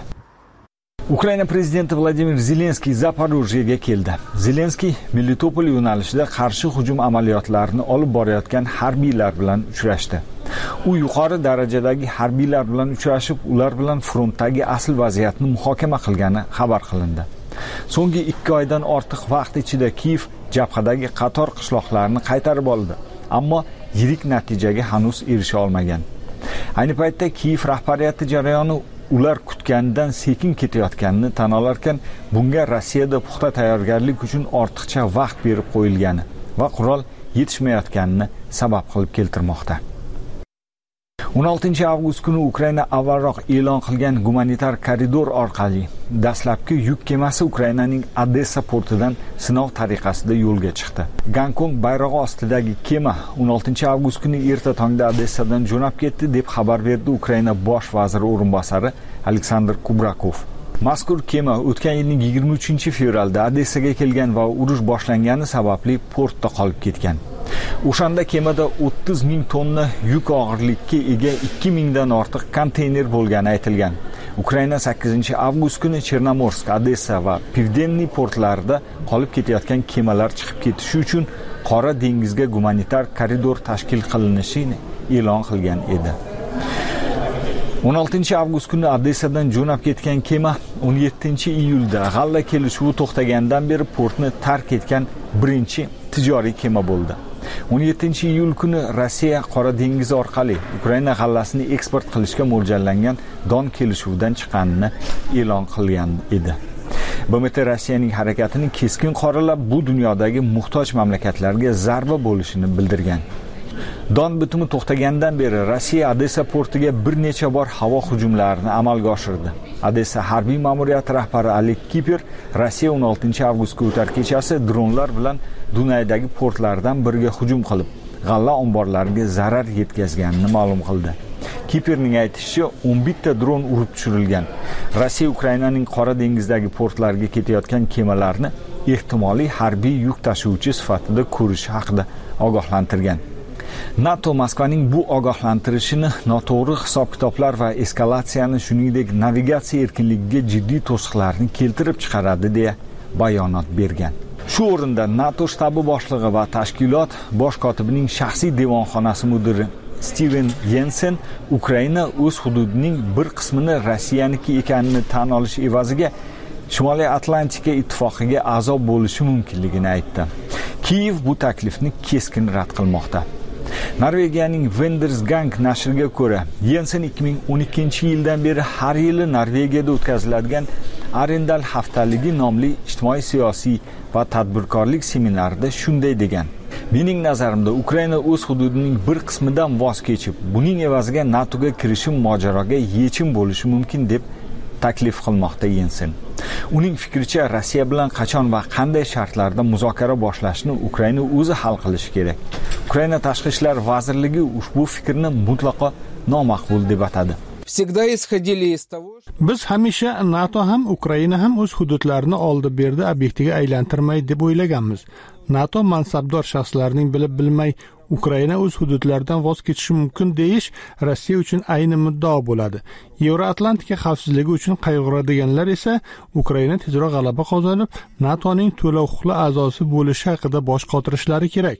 Ukraina prezidenti Vladimir Zelenskiy Zaporojyega keldi. Zelenskiy Melitopol yo'nalishida qarshi hujum amaliyotlarini olib borayotgan harbiylar bilan uchrashdi. U yuqori darajadagi harbiylar bilan uchrashib, ular bilan frontdagi asl vaziyatni muhokama qilgani xabar qilindi. So'nggi ikki oydan ortiq vaqt ichida Kiyev jabhadagi qator qishloqlarni qaytarib oldi, ammo yirik natijaga hanuz erisha olmagan. Ayni paytda Kiyev rahbariyati jarayoni ular kutganidan sekin ketayotganini tan olarkan, bunga Rossiyada puxta tayyorgarlik uchun ortiqcha vaqt berib qo'yilgani va qurol yetishmayotganini sabab qilib keltirmoqda. o'n oltinchi avgust kuni Ukraina avvalroq e'lon qilgan gumanitar koridor orqali dastlabki yuk kemasi Ukrainaning Odessa portidan sinov tariqasida yo'lga chiqdi. Gonkong bayrog'i ostidagi kema o'n oltinchi avgust kuni erta tongda Odessadan jo'nab ketdi deb xabar berdi Ukraina bosh vaziri o'rinbosari Aleksandr Kubrakov. Mazkur kema o'tgan yilning yigirma uchinchi fevralda Odessaga kelgan va urush boshlangani sababli portda qolib ketgan. O'shanda kemada o'ttiz ming tonna yuk og'irlikka ega ikki mingdan ortiq konteyner bo'lgani aytilgan. Ukraina sakkizinchi avgust kuni Chernomorsk, Odessa va Pivdenniy portlarida qolib ketayotgan kemalar chiqib ketishi uchun Qora dengizga gumanitar koridor tashkil qilinishini e'lon qilgan edi. o'n oltinchi avgust kuni Odessadan jo'nab ketgan kema o'n yettinchi iyulda g'alla kelishuvi to'xtagandan beri portni tark etgan birinchi tijoriy kema bo'ldi. o'n yettinchi iyul kuni Rossiya Qora dengiz orqali Ukraina g'allasini eksport qilishga mo'ljallangan Don kelishuvidan chiqqanini e'lon qilgan edi. B M T Rossiyaning harakatini keskin qoralab, bu dunyodagi muhtoj mamlakatlarga zarba bo'lishini bildirgan. Don bitimi to'xtagandan beri Rossiya Odessa portiga bir necha bor havo hujumlarini amalga oshirdi. Odessa harbiy ma'muriyati rahbari Oleg Kiper Rossiya o'n oltinchi avgustga o'tar kechasi dronlar bilan Dunaydagi portlardan biriga hujum qilib, g'alla omborlariga zarar yetkazganini ma'lum qildi. Kiperning aytishicha, o'n bitta dron urib tushirilgan. Rossiya Ukrainaning Qora dengizdagi portlarga ketayotgan kemalarni ehtimoliy harbiy yuk tashuvchi sifatida ko'rish haqida ogohlantirgan. NATO Moskvaning bu ogohlantirishini noto'g'ri hisob-kitoblar va eskalatsiyani, shuningdek navigatsiya erkinligiga jiddiy to'siqlarni keltirib chiqaradi deya bayonot bergan. Shu o'rinda NATO shtabi boshlig'i va tashkilot bosh kotibining shaxsiy devonxonasi mudiri Steven Jensen Ukraina o'z hududining bir qismini Rossiyaniki ekanini tan olish evaziga Shimoliy Atlantika ittifoqiga a'zo bo'lishi mumkinligini aytdi. Kiyev bu taklifni keskin rad qilmoqda. Norvegiyaning Vendersgang nashriga ko'ra, Jensen ikki ming o'n ikkinchi yildan beri har yili Norvegiyada o'tkaziladigan Arendal haftaligi nomli ijtimoiy siyosiy va tadbirkorlik seminarida shunday degan: "Mening nazarimda Ukraina o'z hududining bir qismidan voz kechib, buning evaziga NATOga kirishi mojaroga yechim bo'lishi mumkin" deb taklif qilmoqda Jensen. Uning fikricha, Rossiya bilan qachon va qanday shartlarda muzokara boshlashni Ukraina o'zi hal qilishi kerak. Ukraina tashqi ishlar vazirligi ushbu fikrni mutlaqo nomaqbul deb atadi. Biz hamisha NATO ham Ukraina ham o'z hududlarini oldi-berdi obyektiga aylantirmaydi deb o'ylaganmiz. NATO mansabdor shaxslarning bilib bilmay Ukraina o'z hududlaridan voz kechishi mumkin deyish Rossiya uchun ayni muddao bo'ladi. Yevroatlantika xavfsizligi uchun qayg'uradiganlar esa Ukraina tezroq g'alaba qozonib, NATOning to'la huquqli a'zosi bo'lishi haqida bosh qotirishlari kerak.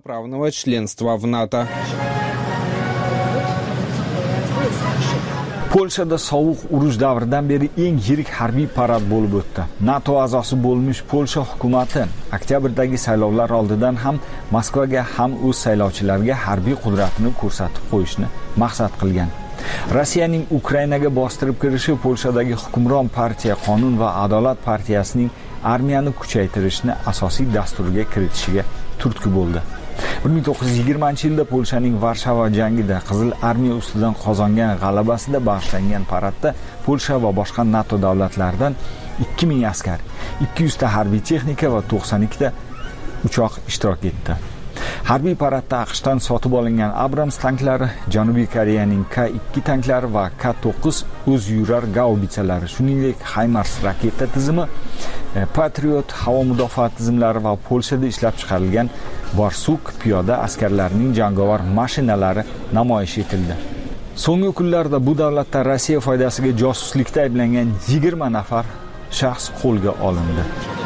Polshada sovuq urush davridan beri eng yirik harbiy parad bo'lib o'tdi. NATO a'zosi bo'lmish Polsha hukumati oktyabrdagi saylovlar oldidan ham Moskvaga ham o'z saylovchilariga harbiy qudratini ko'rsatib qo'yishni maqsad qilgan. Rossiyaning Ukrainaga bostirib kirishi Polshadagi hukmron partiya Qonun va adolat partiyasining armiyani kuchaytirishni asosiy dasturiga kiritishiga turtki bo'ldi. bir ming to'qqiz yuz yigirmanchi yilda Polshaning Varshava jangida Qizil armiya ustidan qozongan g'alabasida bag'ishlangan paradda Polsha va boshqa NATO davlatlaridan ikki ming askar, ikki yuz ta harbiy texnika va to'qson ikki ta uchoq ishtirok etdi. Harbiy paradda AQShdan sotib olingan Abrams tanklari, Janubiy Koreyaning K ikki tanklari va K to'qqiz o'z yurar gaubitsalari, shuningdek HIMARS raketa tizimi, Patriot havo mudofaa tizimlari va Polshada ishlab chiqarilgan Borsuk piyoda askarlarining jangovar mashinalari namoyish etildi. So'nggi kunlarda bu davlatda Rossiya foydasiga josuslikda ayblangan yigirma nafar shaxs qo'lga olindi.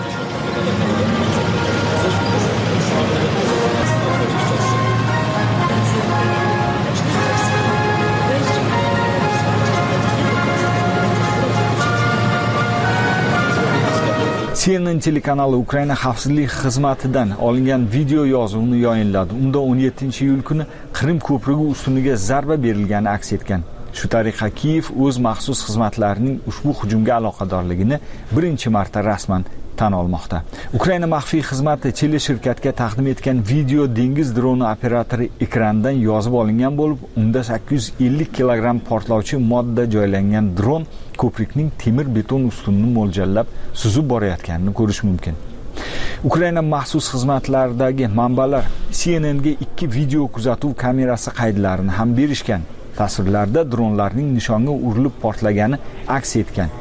C N N telekanali Ukraina xavfsizlik xizmatidan olingan video yozuvni yayinladi. Unda o'n yettinchi iyul kuni Qrim ko'prigi ustuniga zarba berilgani aks etgan. Shu tariqa Kiyev o'z maxsus xizmatlarining ushbu hujumga aloqadorligini birinchi marta rasman tan olmoqda. Ukraina maxfiy xizmati Chili shirkatga taqdim etgan video dengiz droni operatori ekrandan yozib olingan bo'lib, unda sakkiz yuz ellik kilogramm portlovchi modda joylangan dron ko'prikning temir beton ustunini mo'ljallab suzib borayotganini ko'rish mumkin. Ukraina maxsus xizmatlaridagi manbalar C N N ga ikki video kuzatuv kamerasi qaydlarini ham berishgan. Tasvirlarda dronlarning nishonga urilib portlagani aks etgan.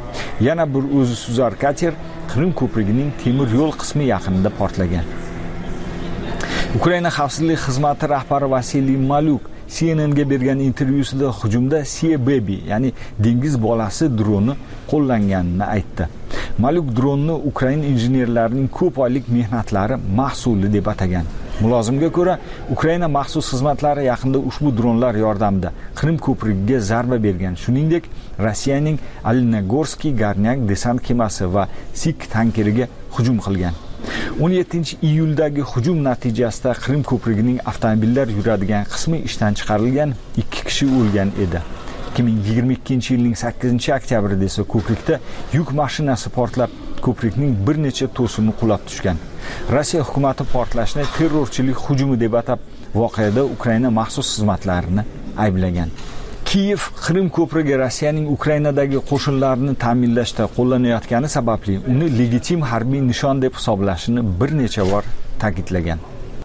Yana bir o'zi suzar kater Qrim ko'prigining temir yo'l qismi yaqinida portlagan. Ukraina xavfsizlik xizmati rahbari Vasiliy Maluk C N N ga bergan intervyusida hujumda Sea Baby, ya'ni dengiz bolasi droni qo'llanganini aytdi. Maluk dronni Ukraina injenerlarining ko'p oylik mehnatlari mahsuli deb atagan. Mulozimga ko'ra, Ukraina maxsus xizmatlari yaqinda ushbu dronlar yordamida Qrim ko'prigiga zarba bergan. Shuningdek, Rossiyaning Alinogorskiy Garnyak desant kemasi va Sik tankeriga hujum qilgan. o'n yettinchi iyuldagi hujum natijasida Qrim ko'prigining avtomobillar yuradigan qismi ishdan chiqarilgan, ikki kishi o'lgan edi. ikki ming yigirma ikkinchi yilning sakkizinchi oktyabrida esa ko'prikda yuk mashinasi portlab, ko'prikning bir necha to'sini qulab tushgan. Rossiya hukumati portlashni terrorchilik hujumi deb atab, voqeada Ukraina maxsus xizmatlarini ayblagan. Kiyev Qrim ko'prigi Rossiyaning Ukrainadagi qo'shinlarini ta'minlashda qo'llanayotgani sababli uni legitim harbiy nishon deb hisoblashini bir necha bor ta'kidlagan.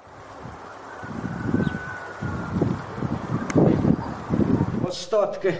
Ostatki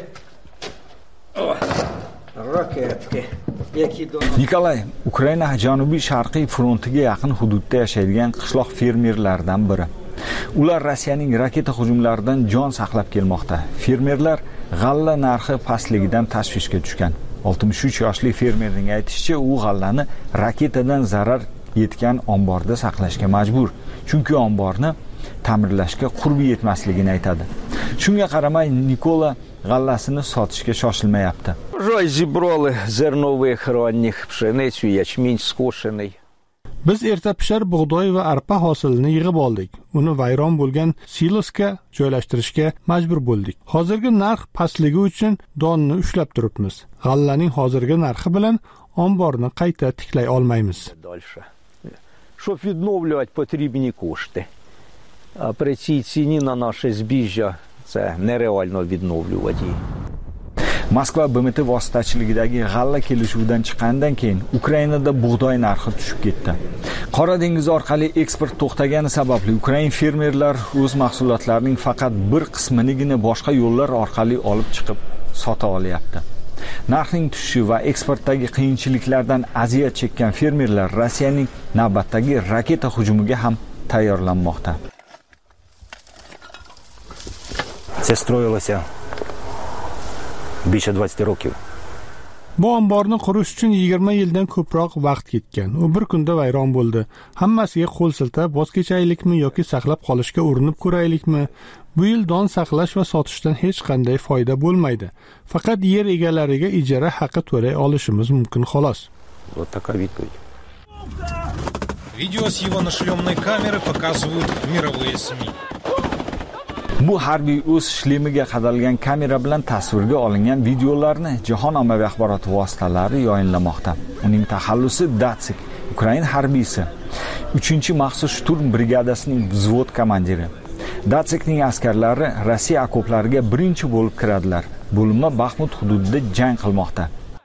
raketki Nikolay Ukraina janubiy sharqiy frontiga yaqin hududda yashaydigan qishloq fermerlardan biri. Ular Rossiyaning raketa hujumlaridan jon saqlab kelmoqda. Fermerlar g'alla narxi pastligidan tashvishga tushgan. oltmish uch yoshli fermerning aytishicha, u g'allani raketadan zarar yetgan omborda saqlashga majbur. Chunki omborni ta'mirlashga qurbi yetmasligini aytadi. Shunga qaramay Nikola g'allasini sotishga shoshilmayapti. Rozibroли зерновых ранних пшеницу, ячмень скошенный. Biz erta pishar bug'doy va arpa hosilini yig'ib oldik. Uni vayron bo'lgan silosga joylashtirishga majbur bo'ldik. Hozirgi narx pastligi uchun donni ushlab turibmiz. G'allaning hozirgi narxi bilan omborni qayta tiklay olmaymiz. Щоб відновлювати потрібні кошти. А при цій ціні на наше збіжжя це нереально відновлювати. Moskva B M T vositachiligidagi g'alla kelishuvidan chiqqandan keyin Ukrainada bug'doy narxi tushib ketdi. Qora dengiz orqali eksport to'xtagani sababli Ukrain fermerlar o'z mahsulotlarining faqat bir qisminigina boshqa yo'llar orqali olib chiqib sota olyapti. Narxning tushishi va eksportdagi qiyinchiliklardan aziyat chekkan fermerlar Rossiyaning navbatdagi raketa hujumiga ham tayyorlanmoqda. Це строїлося більше двадцять років. Bu omborni qurish uchun yigirma yildan ko'proq vaqt ketgan. U bir kunda vayron bo'ldi. Hammasiga qo'l siltab, voz kechaylikmi yoki saqlab qolishga urinib ko'raylikmi? Bu yil don saqlash va sotishdan hech qanday foyda bo'lmaydi. Faqat yer egalariga ijara haqi to'lay olishimiz mumkin xolos. Вот такая відповідь. Видео с его нашлемной камеры показывают мировые СМИ. Bu harbiy o'z shlemiga qadalgan kamera bilan tasvirga olingan videolarni jahon ommaviy axborot vositalari yayinlamoqda. Uning taxallusi Datsik, Ukraina harbiysi, uchinchi maxsus shturm brigadasining vzvod komandiri. Datsikning askarlari Rossiya okoplariga birinchi bo'lib kiradilar. Bo'linma Baxmut hududida jang qilmoqda.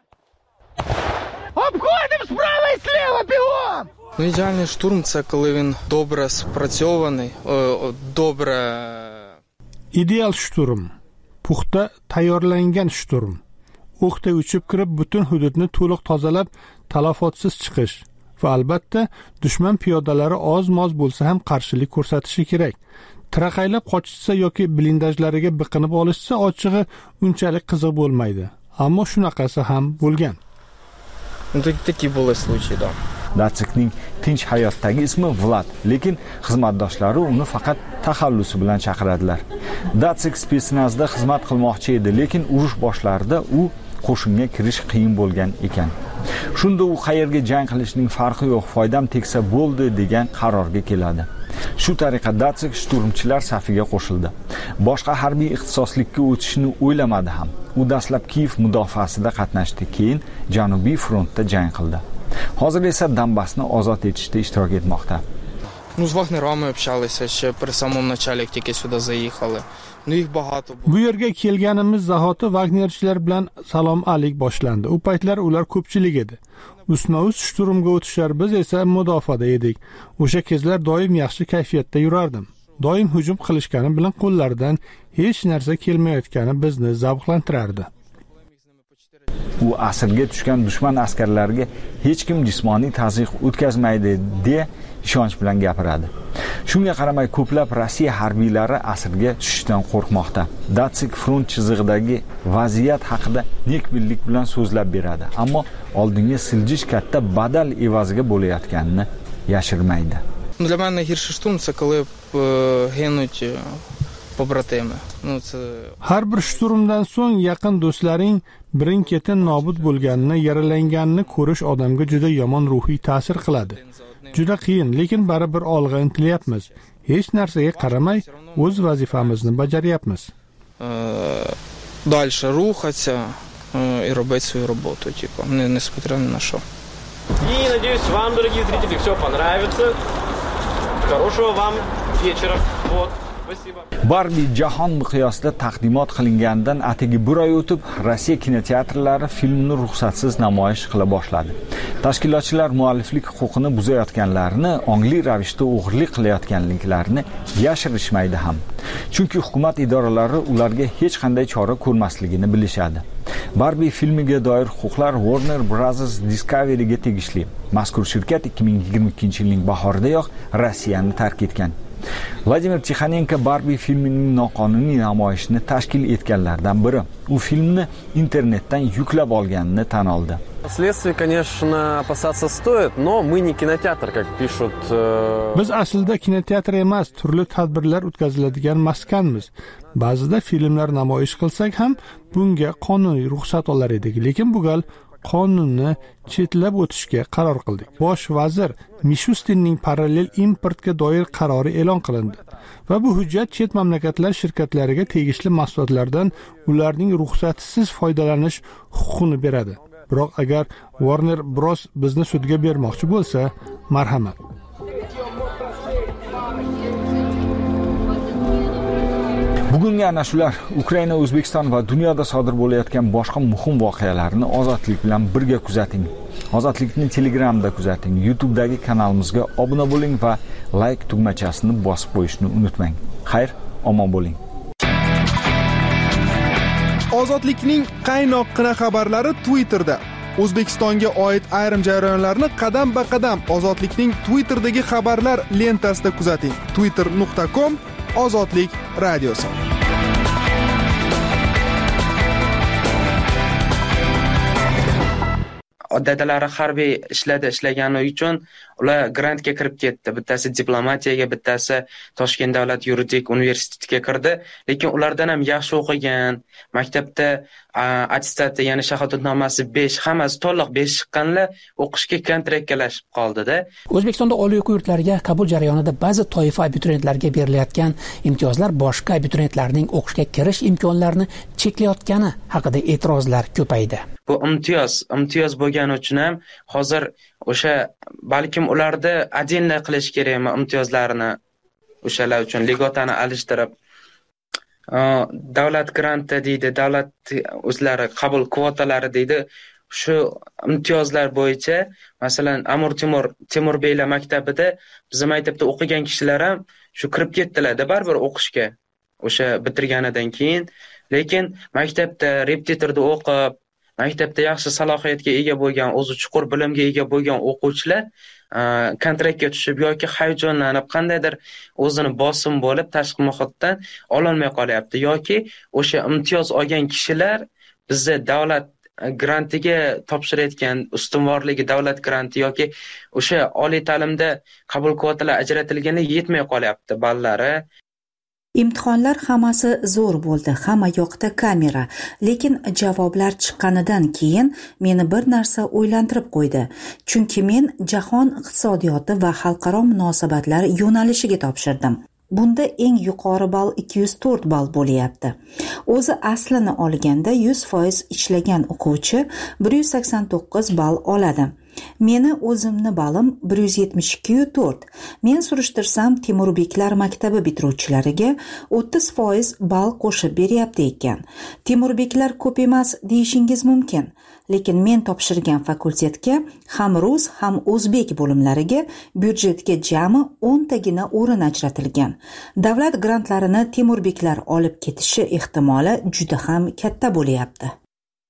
Обходим справа і слева, бігом! Ну, ідеальний штурм – це коли він добре спрацьований, добре... Ideal shturm, puxta tayyorlangan shturm. O'qda uchib kirib, butun hududni to'liq tozalab, talofotsiz chiqish va albatta dushman piyodalari oz-moz bo'lsa ham qarshilik ko'rsatishi kerak. Tiraqaylab qochishsa yoki blindajlariga biqinib olishsa, ochig'i unchalik qiziq bo'lmaydi. Ammo shunaqasi ham bo'lgan. Такие были случаи, да. Datsikning tinch hayotdagi ismi Vlad, lekin xizmatdoshlari uni faqat taxallusi bilan chaqiradilar. Datsik spetsnazda xizmat qilmoqchi edi, lekin urush boshlarida u qo'shinga kirish qiyin bo'lgan ekan. Shunda u qayerga jang qilishning farqi yo'q, foydam tegsa bo'ldi degan qarorga keladi. Shu tariqa Datsik shturmchilar safiga qo'shildi. Boshqa harbiy ixtisoslikka o'tishni o'ylamadi ham. U dastlab Kiyev mudofaasida qatnashdi, keyin Janubiy frontda jang qildi. Hozir esa Donbassni ozod etishda ishtirok etmoqda. Ну, з вагнерами общалися ще при самому началі, як тільки сюди заїхали. Ну, їх багато було. Bu yerga kelganimiz zahoti Wagnerchilar bilan salom alik boshlandi. U paytlar ular ko'pchilik edi. Usma-us shturmga o'tishar, biz esa mudofaada edik. O'sha kezlar doim yaxshi kayfiyatda yurardim. Doim hujum qilishgani bilan qo'llaridan hech narsa kelmayotgani bizni zavqlantirardi. u asirga tushgan dushman askarlariga hech kim jismoniy tazyiq o'tkazmaydi deya ishonch bilan gapiradi. Shunga qaramay ko'plab Rossiya harbiylari asirga tushishdan qo'rqmoqda. Datsik front chizig'idagi vaziyat haqida nekbinlik bilan so'zlab beradi, ammo oldinga siljish katta badal evaziga bo'layotganini yashirmaydi. Для мене гірше штурм це коли гинуть побратими. Ну це har bir shturmdan so'ng yaqin do'stlaring birin-ketin nobud bo'lganini, yaralanganini ko'rish odamga juda yomon ruhiy ta'sir qiladi. Juda qiyin, lekin baribir olg'a intilyapmiz. Hech narsaga qaramay o'z vazifamizni bajaryapmiz. Дальше рухатися і робити свою роботу, типу, несмотря ні на що. И надеюсь, вам, дорогие зрители, все понравится. Хорошего вам вечера. Вот. Barbie jahon miqyosida taqdimot qilinganidan atigi bir oy o'tib, Rossiya kinoteatrlari filmni ruxsatsiz namoyish qila boshladi. Tashkilotchilar mualliflik huquqini buzayotganlarni, ongli ravishda o'g'irlik qilayotganliklarini yashirishmaydi ham. Chunki hukumat idoralari ularga hech qanday chora ko'rmasligini bilishadi. Barbie filmiga doir huquqlar Warner Bros. Discovery'ga tegishli. Mazkur shirkat ikki ming yigirma ikkinchi yilning bahoridayoq Rossiyani tark etgan. Vladimir Tixanenko Barbie filmining noqonuniy namoyishini tashkil etganlardan biri. U filmni internetdan yuklab olganini tan oldi. Следствие, конечно, опасаться стоит, но мы не кинотеатр, как пишут. Biz aslida kinoteatr emas, turli tadbirlar o'tkaziladigan maskanmiz. Ba'zida filmlar namoyish qilsak ham bunga qonuniy ruxsat olar edik, lekin bu gal qonunni chetlab o'tishga qaror qildik. Bosh vazir Mishustinning parallel importga doir qarori e'lon qilindi va bu hujjat chet mamlakatlar shirkatlariga tegishli mahsulotlardan ularning ruxsatsiz foydalanish huquqini beradi. Biroq agar Warner Bros bizni sudga bermoqchi bo'lsa, marhamat. Bugungi ana shular Ukraina, O'zbekiston va dunyoda sodir bo'layotgan boshqa muhim voqealarni Ozodlik bilan birga kuzating. Ozodlikni Telegramda kuzating, YouTube'dagi kanalimizga obuna bo'ling va like tugmachasini bosib qo'yishni unutmang. Xayr, omon bo'ling. Ozodlikning qaynoqqina xabarlari Twitterda. O'zbekistonga oid ayrim jarayonlarni qadam-ba-qadam Ozodlikning Twitter'dagi xabarlar lentasida kuzating. twitter nuqta com Ozodlik radiosi. Dadalari harbiy ishladi, ishlagani uchun ular grantga kirib ketdi. Bittasi diplomatiyaga, bittasi Toshkent davlat yuridik universitetiga kirdi, lekin ulardan ham yaxshi o'qigan, maktabda attestati, ya'ni shahodatnomasi besh, hammasi to'liq besh chiqqanlar o'qishga kontraktlashib qoldi-da. O'zbekistonda oliy o'quv yurtlariga qabul jarayonida ba'zi toifa abituriyentlarga berilayotgan imtiyozlar boshqa abituriyentlarning o'qishga kirish imkonlarini cheklayotgani haqida e'tirozlar ko'paydi. Bu imtiyoz, imtiyoz bo'lgani uchun ham hozir o'sha balkim ularda adinla qilish kerakmi imtiyozlarini, o'shalar uchun ligotani alishtirib davlat granti deydi, davlat o'zlari qabul kvotalari deydi. Shu imtiyozlar bo'yicha, masalan, Amir Temur Temurbeylar maktabida bizim maktabda o'qigan kishilar ham shu kirib ketdilar-da baribir o'qishga. O'sha bitirganidan keyin, lekin maktabda repetitorda o'qib, maktabda yaxshi salohiyatga ega bo'lgan, o'zi chuqur bilimga ega bo'lgan o'quvchilar kontraktga tushib yoki hayajonlanib qandaydir o'zini bosim bo'lib tashqi muhitdan ololmay qolyapti yoki o'sha imtiyoz olgan kishilar bizda davlat grantiga topshirayotgan ustunvorligi davlat granti yoki o'sha oliy ta'limda qabul kvotalar ajratilganda yetmay qolyapti ballari. Imtihonlar hammasi zo'r bo'ldi, hamma yoqda kamera, lekin javoblar chiqqanidan keyin meni bir narsa o'ylantirib qo'ydi. Chunki men jahon iqtisodiyoti va xalqaro munosabatlar yo'nalishiga topshirdim. Bunda eng yuqori ball ikki yuz to'rt ball bo'lyapti. O'zi aslini olganda yuz foiz ishlagan o'quvchi bir yuz sakson to'qqiz ball oladi. Meni o'zimni ballim bir yuz yetmish ikki nuqta to'rt. Men surishtirsam Temurbeklar maktabi bitiruvchilariga o'ttiz foiz ball qo'shib beryapti ekan. Temurbeklar ko'p emas deyishingiz mumkin, lekin men topshirgan fakultetga ham rus, ham o'zbek bo'limlariga byudjetga jami o'n tagina o'rin ajratilgan. Davlat grantlarini Temurbeklar olib ketishi ehtimoli juda ham katta bo'lyapti.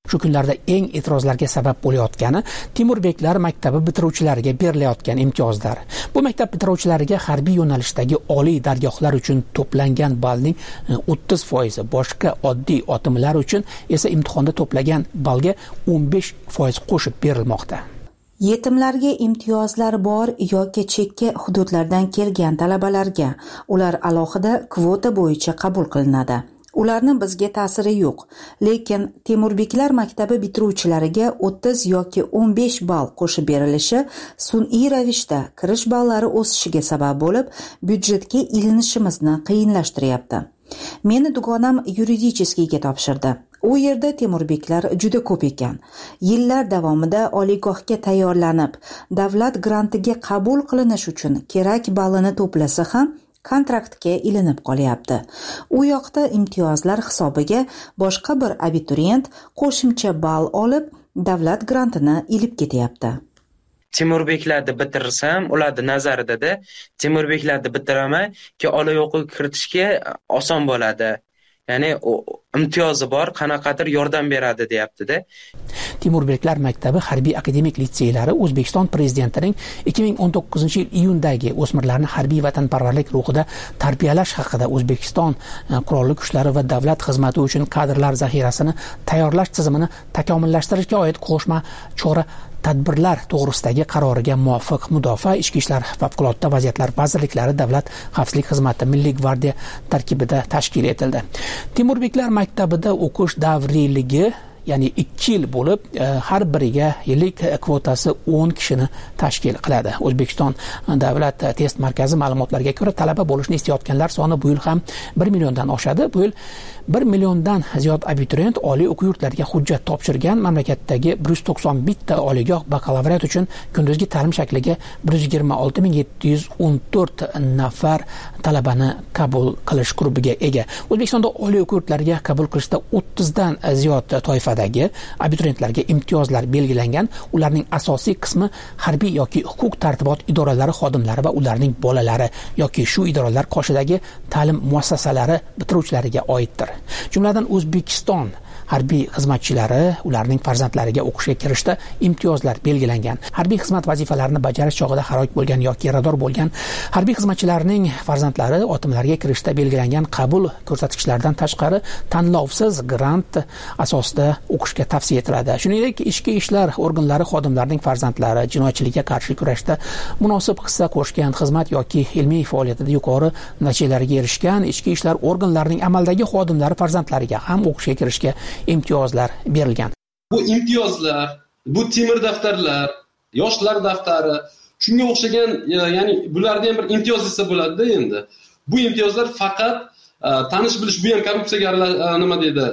Shu kunlarda eng e'tirozlarga sabab bo'layotgani Temurbeklar maktabi bitiruvchilariga berilayotgan imtiyozlar. Bu maktab bitiruvchilariga harbiy yo'nalishdagi oliy dargohlar uchun to'plangan ballning o'ttiz foizi, boshqa oddiy otimlar uchun esa imtihonda to'plagan ballga o'n besh foiz qo'shib berilmoqda. Yetimlarga imtiyozlar bor yoki chekka hududlardan kelgan talabalarga ular alohida kvota bo'yicha qabul qilinadi. Ularning bizga ta'siri yo'q, lekin Temurbeklar maktabi bitiruvchilariga o'ttiz yoki o'n besh ball qo'shib berilishi sun'iy ravishda kirish ballari o'sishiga sabab bo'lib, byudjetga ilinishimizni qiyinlashtiryapti. Meni dugonam yuridicheskiyga topshirdi. U yerda Temurbeklar juda ko'p ekan. Yillar davomida oliygohga tayyorlanib, davlat grantiga qabul qilinish uchun kerak ballini to'plasa ham kontraktga ilinib qolyapti. U yoqda imtiyozlar hisobiga boshqa bir abituriyent qo'shimcha ball olib, davlat grantini ilib ketyapti. Temurbeklarni bitirsam, ularning nazarida Temurbeklarni bitiraman, ki oliy o'quv kiritishga oson bo'ladi. Ya'ni imtiyozi bor, qanaqadir yordam beradi deyapti-da. Temurbeklar maktabi harbiy akademik litseylari O'zbekiston prezidentining ikki ming o'n to'qqizinchi yil iyundagi o'smirlarni harbiy vatanparvarlik ruhida tarbiyalash haqida O'zbekiston qurolli kuchlari va davlat xizmati uchun kadrlar zaxirasini tayyorlash tizimini takomillashtirishga oid qo'shma chora tadbirlar to'g'risidagi qaroriga muvofiq Mudofaa, Ichki ishlar, Favqulodda vaziyatlar vazirliklari, Davlat xavfsizlik xizmati, Milliy gvardiya tarkibida tashkil etildi. Temurbeklar maktabida o'qish davriyligi ya'ni ikki yil bo'lib, har biriga yillik kvotasi o'n kishini tashkil qiladi. O'zbekiston Davlat test markazi ma'lumotlariga ko'ra, talaba bo'lishni istayotganlar soni bu yil ham bir milliondan oshadi. Bu yil bir milliondan ziyod abituriyent oliy o'quv yurtlariga hujjat topshirgan. Mamlakatdagi bir yuz to'qson bitta oliygoh bakalavriat uchun kunduzgi ta'lim shakliga bir yuz yigirma olti ming yetti yuz o'n to'rt nafar talabani qabul qilish grupiga ega. O'zbekistonda oliy o'quv yurtlariga qabul qilishda o'ttizdan ziyod toifadagi abituriyentlarga imtiyozlar belgilangan. Ularning asosiy qismi harbiy yoki huquq tartibot idoralari xodimlari va ularning bolalari yoki shu idoralar qoshidagi ta'lim muassasalari bitiruvchilariga oiddir. Jumladan O'zbekiston harbiy xizmatchilari ularning farzandlariga o'qishga kirishda imtiyozlar belgilangan. Harbiy xizmat vazifalarini bajarish chog'ida halok bo'lgan yoki yarador bo'lgan harbiy xizmatchilarning farzandlari otimlarga kirishda belgilangan qabul ko'rsatkichlaridan tashqari tanlovsiz grant asosida o'qishga tavsiya etiladi. Shuningdek, ichki ishlar organlari xodimlarining farzandlari jinoyatchilikka qarshi kurashda munosib hissa qo'shgan, xizmat yoki ilmiy faoliyatida yuqori natijalarga erishgan ichki ishlar organlarining amaldagi xodimlari farzandlariga ham o'qishga kirishga imtiyozlar berilgan. Bu imtiyozlar, bu temir daftarlar, yoshlar daftari, shunga o'xshagan, ya'ni bularda ham bir imtiyoz desa bo'ladi-da endi. Bu imtiyozlar faqat tanish bilish, bu ham korrupsiyaga nima deydi,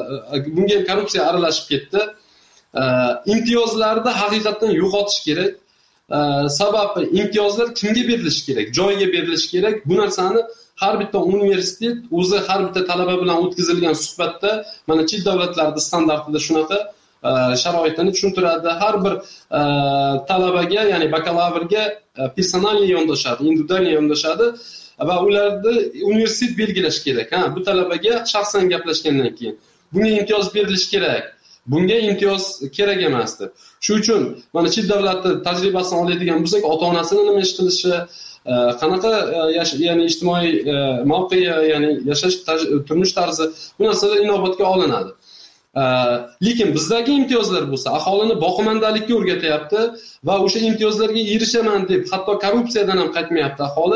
bunga ham korrupsiya aralashib ketdi. Imtiyozlarni haqiqatan yo'qotish kerak. Sababi imtiyozlar kimga berilishi kerak? Joyiga berilishi kerak. Bu narsani har bitta universitet o'zi har bitta talaba bilan o'tkazilgan suhbatda mana chet davlatlarda standartida shunaqa sharoitini tushuntiradi. Har bir talabaga, ya'ni bakalavrga personaliy yondashadi, individual yondashadi va ularni universitet belgilash kerak. Ha, bu talabaga shaxsan gaplashgandan keyin bunga imtiyoz berilishi kerak. Bunga imtiyoz kerak emasdi. Shu uchun mana chet davlatda tajribasini oladigan bo'lsak, ota-onasini nima ish qilishi, qanaqa ya'ni ijtimoiy mavqei, ya'ni yashash turmush tarzi, bu narsalar inobatga olinadi. Lekin bizdagi imtiyozlar bo'lsa, aholini boqimandalikka o'rgatyapti va o'sha imtiyozlarga erishaman deb hatto korrupsiyadan ham qaytmayapti aholi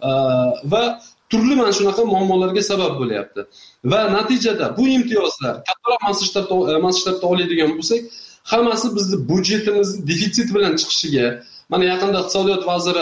va turli mana shunaqa muammolarga sabab bo'lyapti. Va natijada bu imtiyozlar kattaroq masshtabda oladigan bo'lsak, hammasi bizni byudjetimizni defitsit bilan chiqishiga, mana yaqinda iqtisodiyot vaziri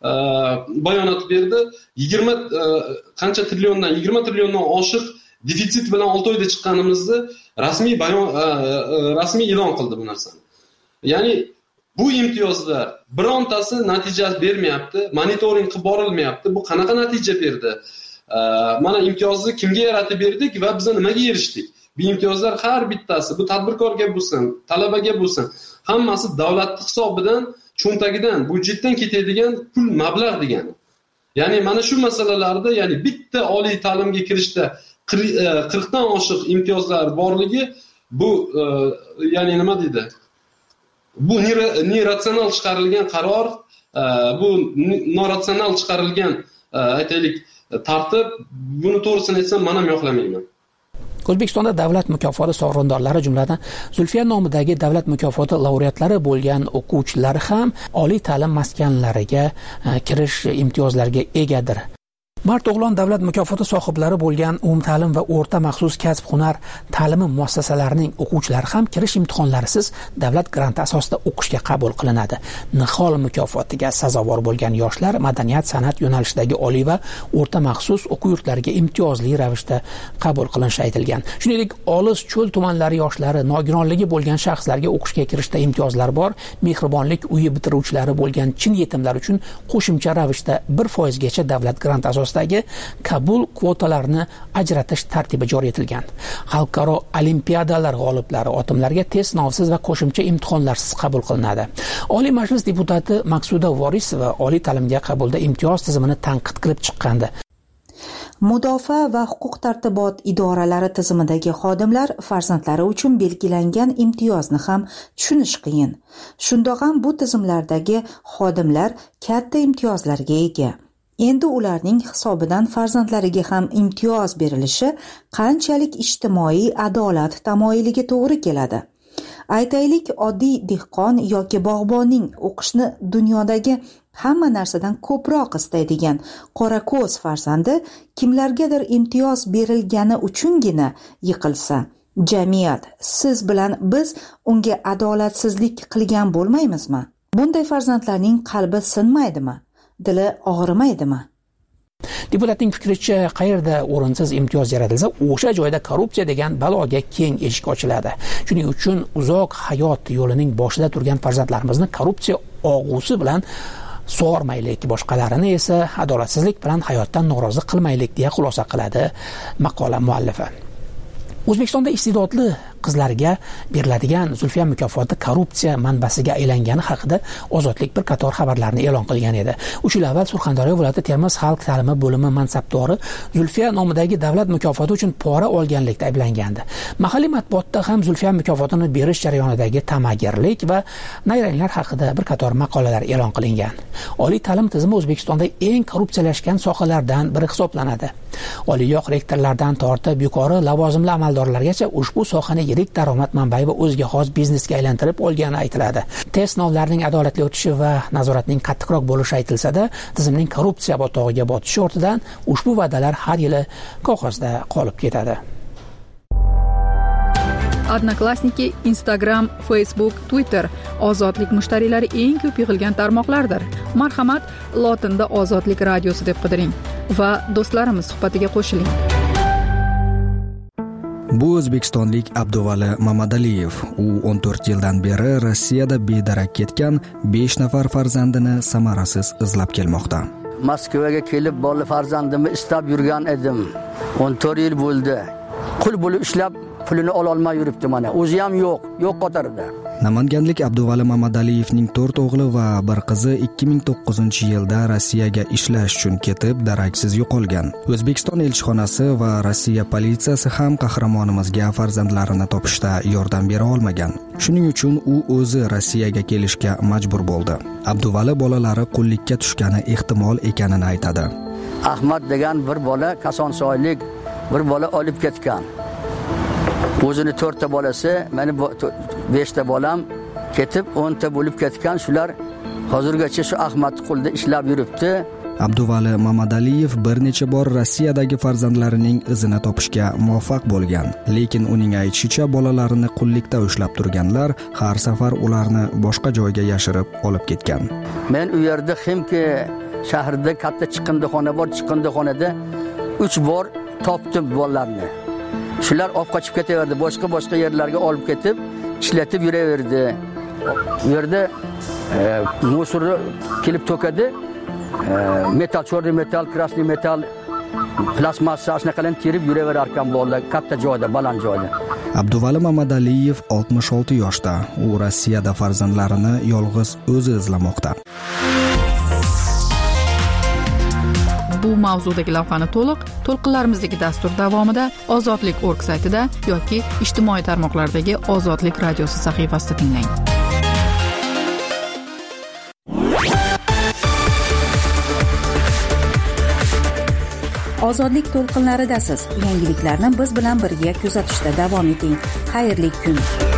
bayonot berdi, yigirma qancha trilliondan yigirma trilliondan oshiq defitsit bilan olti oyda chiqqanimizni rasmiy bayon rasmiy e'lon qildi bu narsani. Ya'ni bu imtiyozlar birontasi natija bermayapti, monitoring qilib borilmayapti. Bu qanaqa natija berdi? Mana imtiyozni kimga yaratib berdik va biz nimaga erishdik? Bu imtiyozlar har bittasi, bu tadbirkorga bo'lsin, talabaga bo'lsin, hammasi davlat hisobidan, cho'ntagidan, byudjetdan ketadigan pul, mablag' degani. Ya'ni mana shu masalalarda, ya'ni bitta oliy ta'limga kirishda qirqdan oshiq imtiyozlar borligi, bu ya'ni nima deydi? Bu neratsional chiqarilgan qaror, bu noratsional chiqarilgan aytaylik tartib, buni to'g'risini aytsam men ham yoqlamayman. O'zbekistonda davlat mukofoti sovrindorlari jumladan Zulfiya nomidagi davlat mukofoti laureatlari bo'lgan o'quvchilar ham oliy ta'lim maskanlariga kirish imtiyozlariga egadir. Mart o'g'lon davlat mukofoti sohiblari bo'lgan umumta'lim va o'rta maxsus kasb hunar ta'limi muassasalarining o'quvchilari ham kirish imtihonlarisiz davlat granti asosida o'qishga qabul qilinadi. Nihol mukofotiga sazovor bo'lgan yoshlar madaniyat, san'at yo'nalishidagi oliy va o'rta maxsus o'quv yurtlariga imtiyozli ravishda qabul qilinishi aytilgan. Shuningdek, olis cho'l tumanlari yoshlari, nogironligi bo'lgan shaxslarga o'qishga kirishda imtiyozlar bor. Mehribonlik uyi bitiruvchilari bo'lgan chin yetimlar uchun qo'shimcha ravishda bir foiz gacha davlat granti asosida qabul kvotalarini ajratish tartibi joriy etilgan. Xalqaro olimpiadalar g'oliblari otimlarga test sinovsiz va qo'shimcha imtihonlarsiz qabul qilinadi. Oliy Majlis deputati Maqsuda Vorisova oliy ta'limga qabulda imtiyoz tizimini tanqid qilib chiqqandi. Mudofaa va huquq tartibot idoralari tizimidagi xodimlar farzandlari uchun belgilangan imtiyozni ham tushunish qiyin. Shundoq ham bu tizimlardagi xodimlar katta imtiyozlarga ega. Endi ularning hisobidan farzandlariga ham imtiyoz berilishi qanchalik ijtimoiy adolat tamoyiliga to'g'ri keladi. Aytaylik, oddiy dehqon yoki bog'bonning o'qishni dunyodagi hamma narsadan ko'proq istaydigan qorako'z farzandi kimlargadir imtiyoz berilgani uchungina yiqilsa, jamiyat, siz bilan biz unga adolatsizlik qilgan bo'lmaymizmi? Bunday farzandlarning qalbi sinmaydimi? Dili og'rimaydimi? Deputatning fikricha, qayerda o'rinsiz imtiyoz yaratilsa, o'sha joyda korrupsiya degan baloga keng eshik ochiladi. Shuning uchun uzoq hayot yo'lining boshida turgan farzandlarimizni korrupsiya og'usi bilan sug'ormaylik, boshqalarini esa adolatsizlik bilan hayotdan norozi qilmaylik deya xulosa qiladi maqola muallifi. O'zbekistonda iste'dodli qizlarga beriladigan Zulfiya mukofoti korrupsiya manbasiga aylangani haqida Ozodlik bir qator xabarlarni e'lon qilgan edi. uch yil avval Surxondaryo viloyati Termiz xalq ta'limi bo'limi mansabdori Zulfiya nomidagi davlat mukofoti uchun pora olganlikda ayblangandi. Mahalliy matbuotda ham Zulfiya mukofotini berish jarayonidagi tamagirlik va nayranglar haqida bir qator maqolalar e'lon qilingan. Oliy ta'lim tizimi O'zbekistonda eng korrupsiyalashgan sohalardan biri hisoblanadi. Oliyoq rektorlardan tortib yuqori lavozimli amaldorlargacha ushbu sohani yirik daromad manbai va o'ziga xos biznesga aylantirib olgani aytiladi. Test sinovlarining adolatli o'tishi va nazoratning qattiqroq bo'lishi aytilsa-da, tizimning korrupsiya botog'iga botishi ortidan ushbu va'dalar har yili qog'ozda qolib ketadi. Odnoklassniki, Instagram, Facebook, Twitter ozodlik mushtariylari eng ko'p yig'ilgan tarmoqlardir. Marhamat, lotinda Ozodlik radiosi deb qidiring va do'stlarimiz suhbatiga qo'shiling. Bu o'zbekistonlik Abduvali Mamadaliyev. U o'n to'rt yildan beri Rossiyada bedarak ketgan besh nafar farzandini samarasiz izlab kelmoqda. Moskvaga kelib bola farzandimni istab yurgan edim. o'n to'rt yil bo'ldi. Qul bo'lib ishlab pulini ola olmay yuribdi mana. O'zi ham yo'q, yo'q qatorida. Namanganlik Abduvali Mamadariyevning to'rt o'g'li va bir qizi ikki ming to'qqizinchi yilda Rossiyaga ishlash uchun ketib, daraksiz yo'qolgan. O'zbekiston elchixonasi va Rossiya politsiyasi ham qahramonimizga farzandlarini topishda yordam bera olmagan. Shuning uchun u o'zi Rossiyaga kelishga majbur bo'ldi. Abduvali bolalari qullikka tushgani ehtimol ekanini aytadi. Ahmad degan bir bola Kasonsoylik bir bola olib ketgan. O'zini to'rtta bolasi, meni beshta bolam ketib o'nta bo'lib ketgan. Shular hozirgacha shu Ahmad qo'lda ishlab yuribdi. Abduvali Mamadaliyev bir necha bor Rossiyadagi farzandlarining izini topishga muvaffaq bo'lgan, lekin uning aytishicha bolalarini qullikda ushlab turganlar har safar ularni boshqa joyga yashirib olib ketgan. Men u yerda Ximki shahrida katta chiqindixona bor, chiqindixonada uch bor topdim bolalarni. Shular olib qochib ketaverdi, boshqa-boshqa yerlarga olib ketib, ishlatib yuraverdi. Bu yerda e, musorni kelib to'kadi. E, metal, chorli metal, krasniy metal, plastmassa shunaqalarni terib yuraverar ekan bolalar katta joyda, baland joyda. Abduvali Mamadaliyev oltmish olti yoshda. U Rossiyada farzandlarini yolg'iz o'zi izlamoqda. Bu mavzudagi lavhani to'liq to'lqinlarimizdagi dastur davomida Ozodlik nokta org saytida yoki ijtimoiy tarmoqlardagi Ozodlik radiosi sahifasida tinglang. Ozodlik to'lqinlaridasiz. Yangiliklarni biz bilan birga kuzatishda davom eting. Xayrli kun.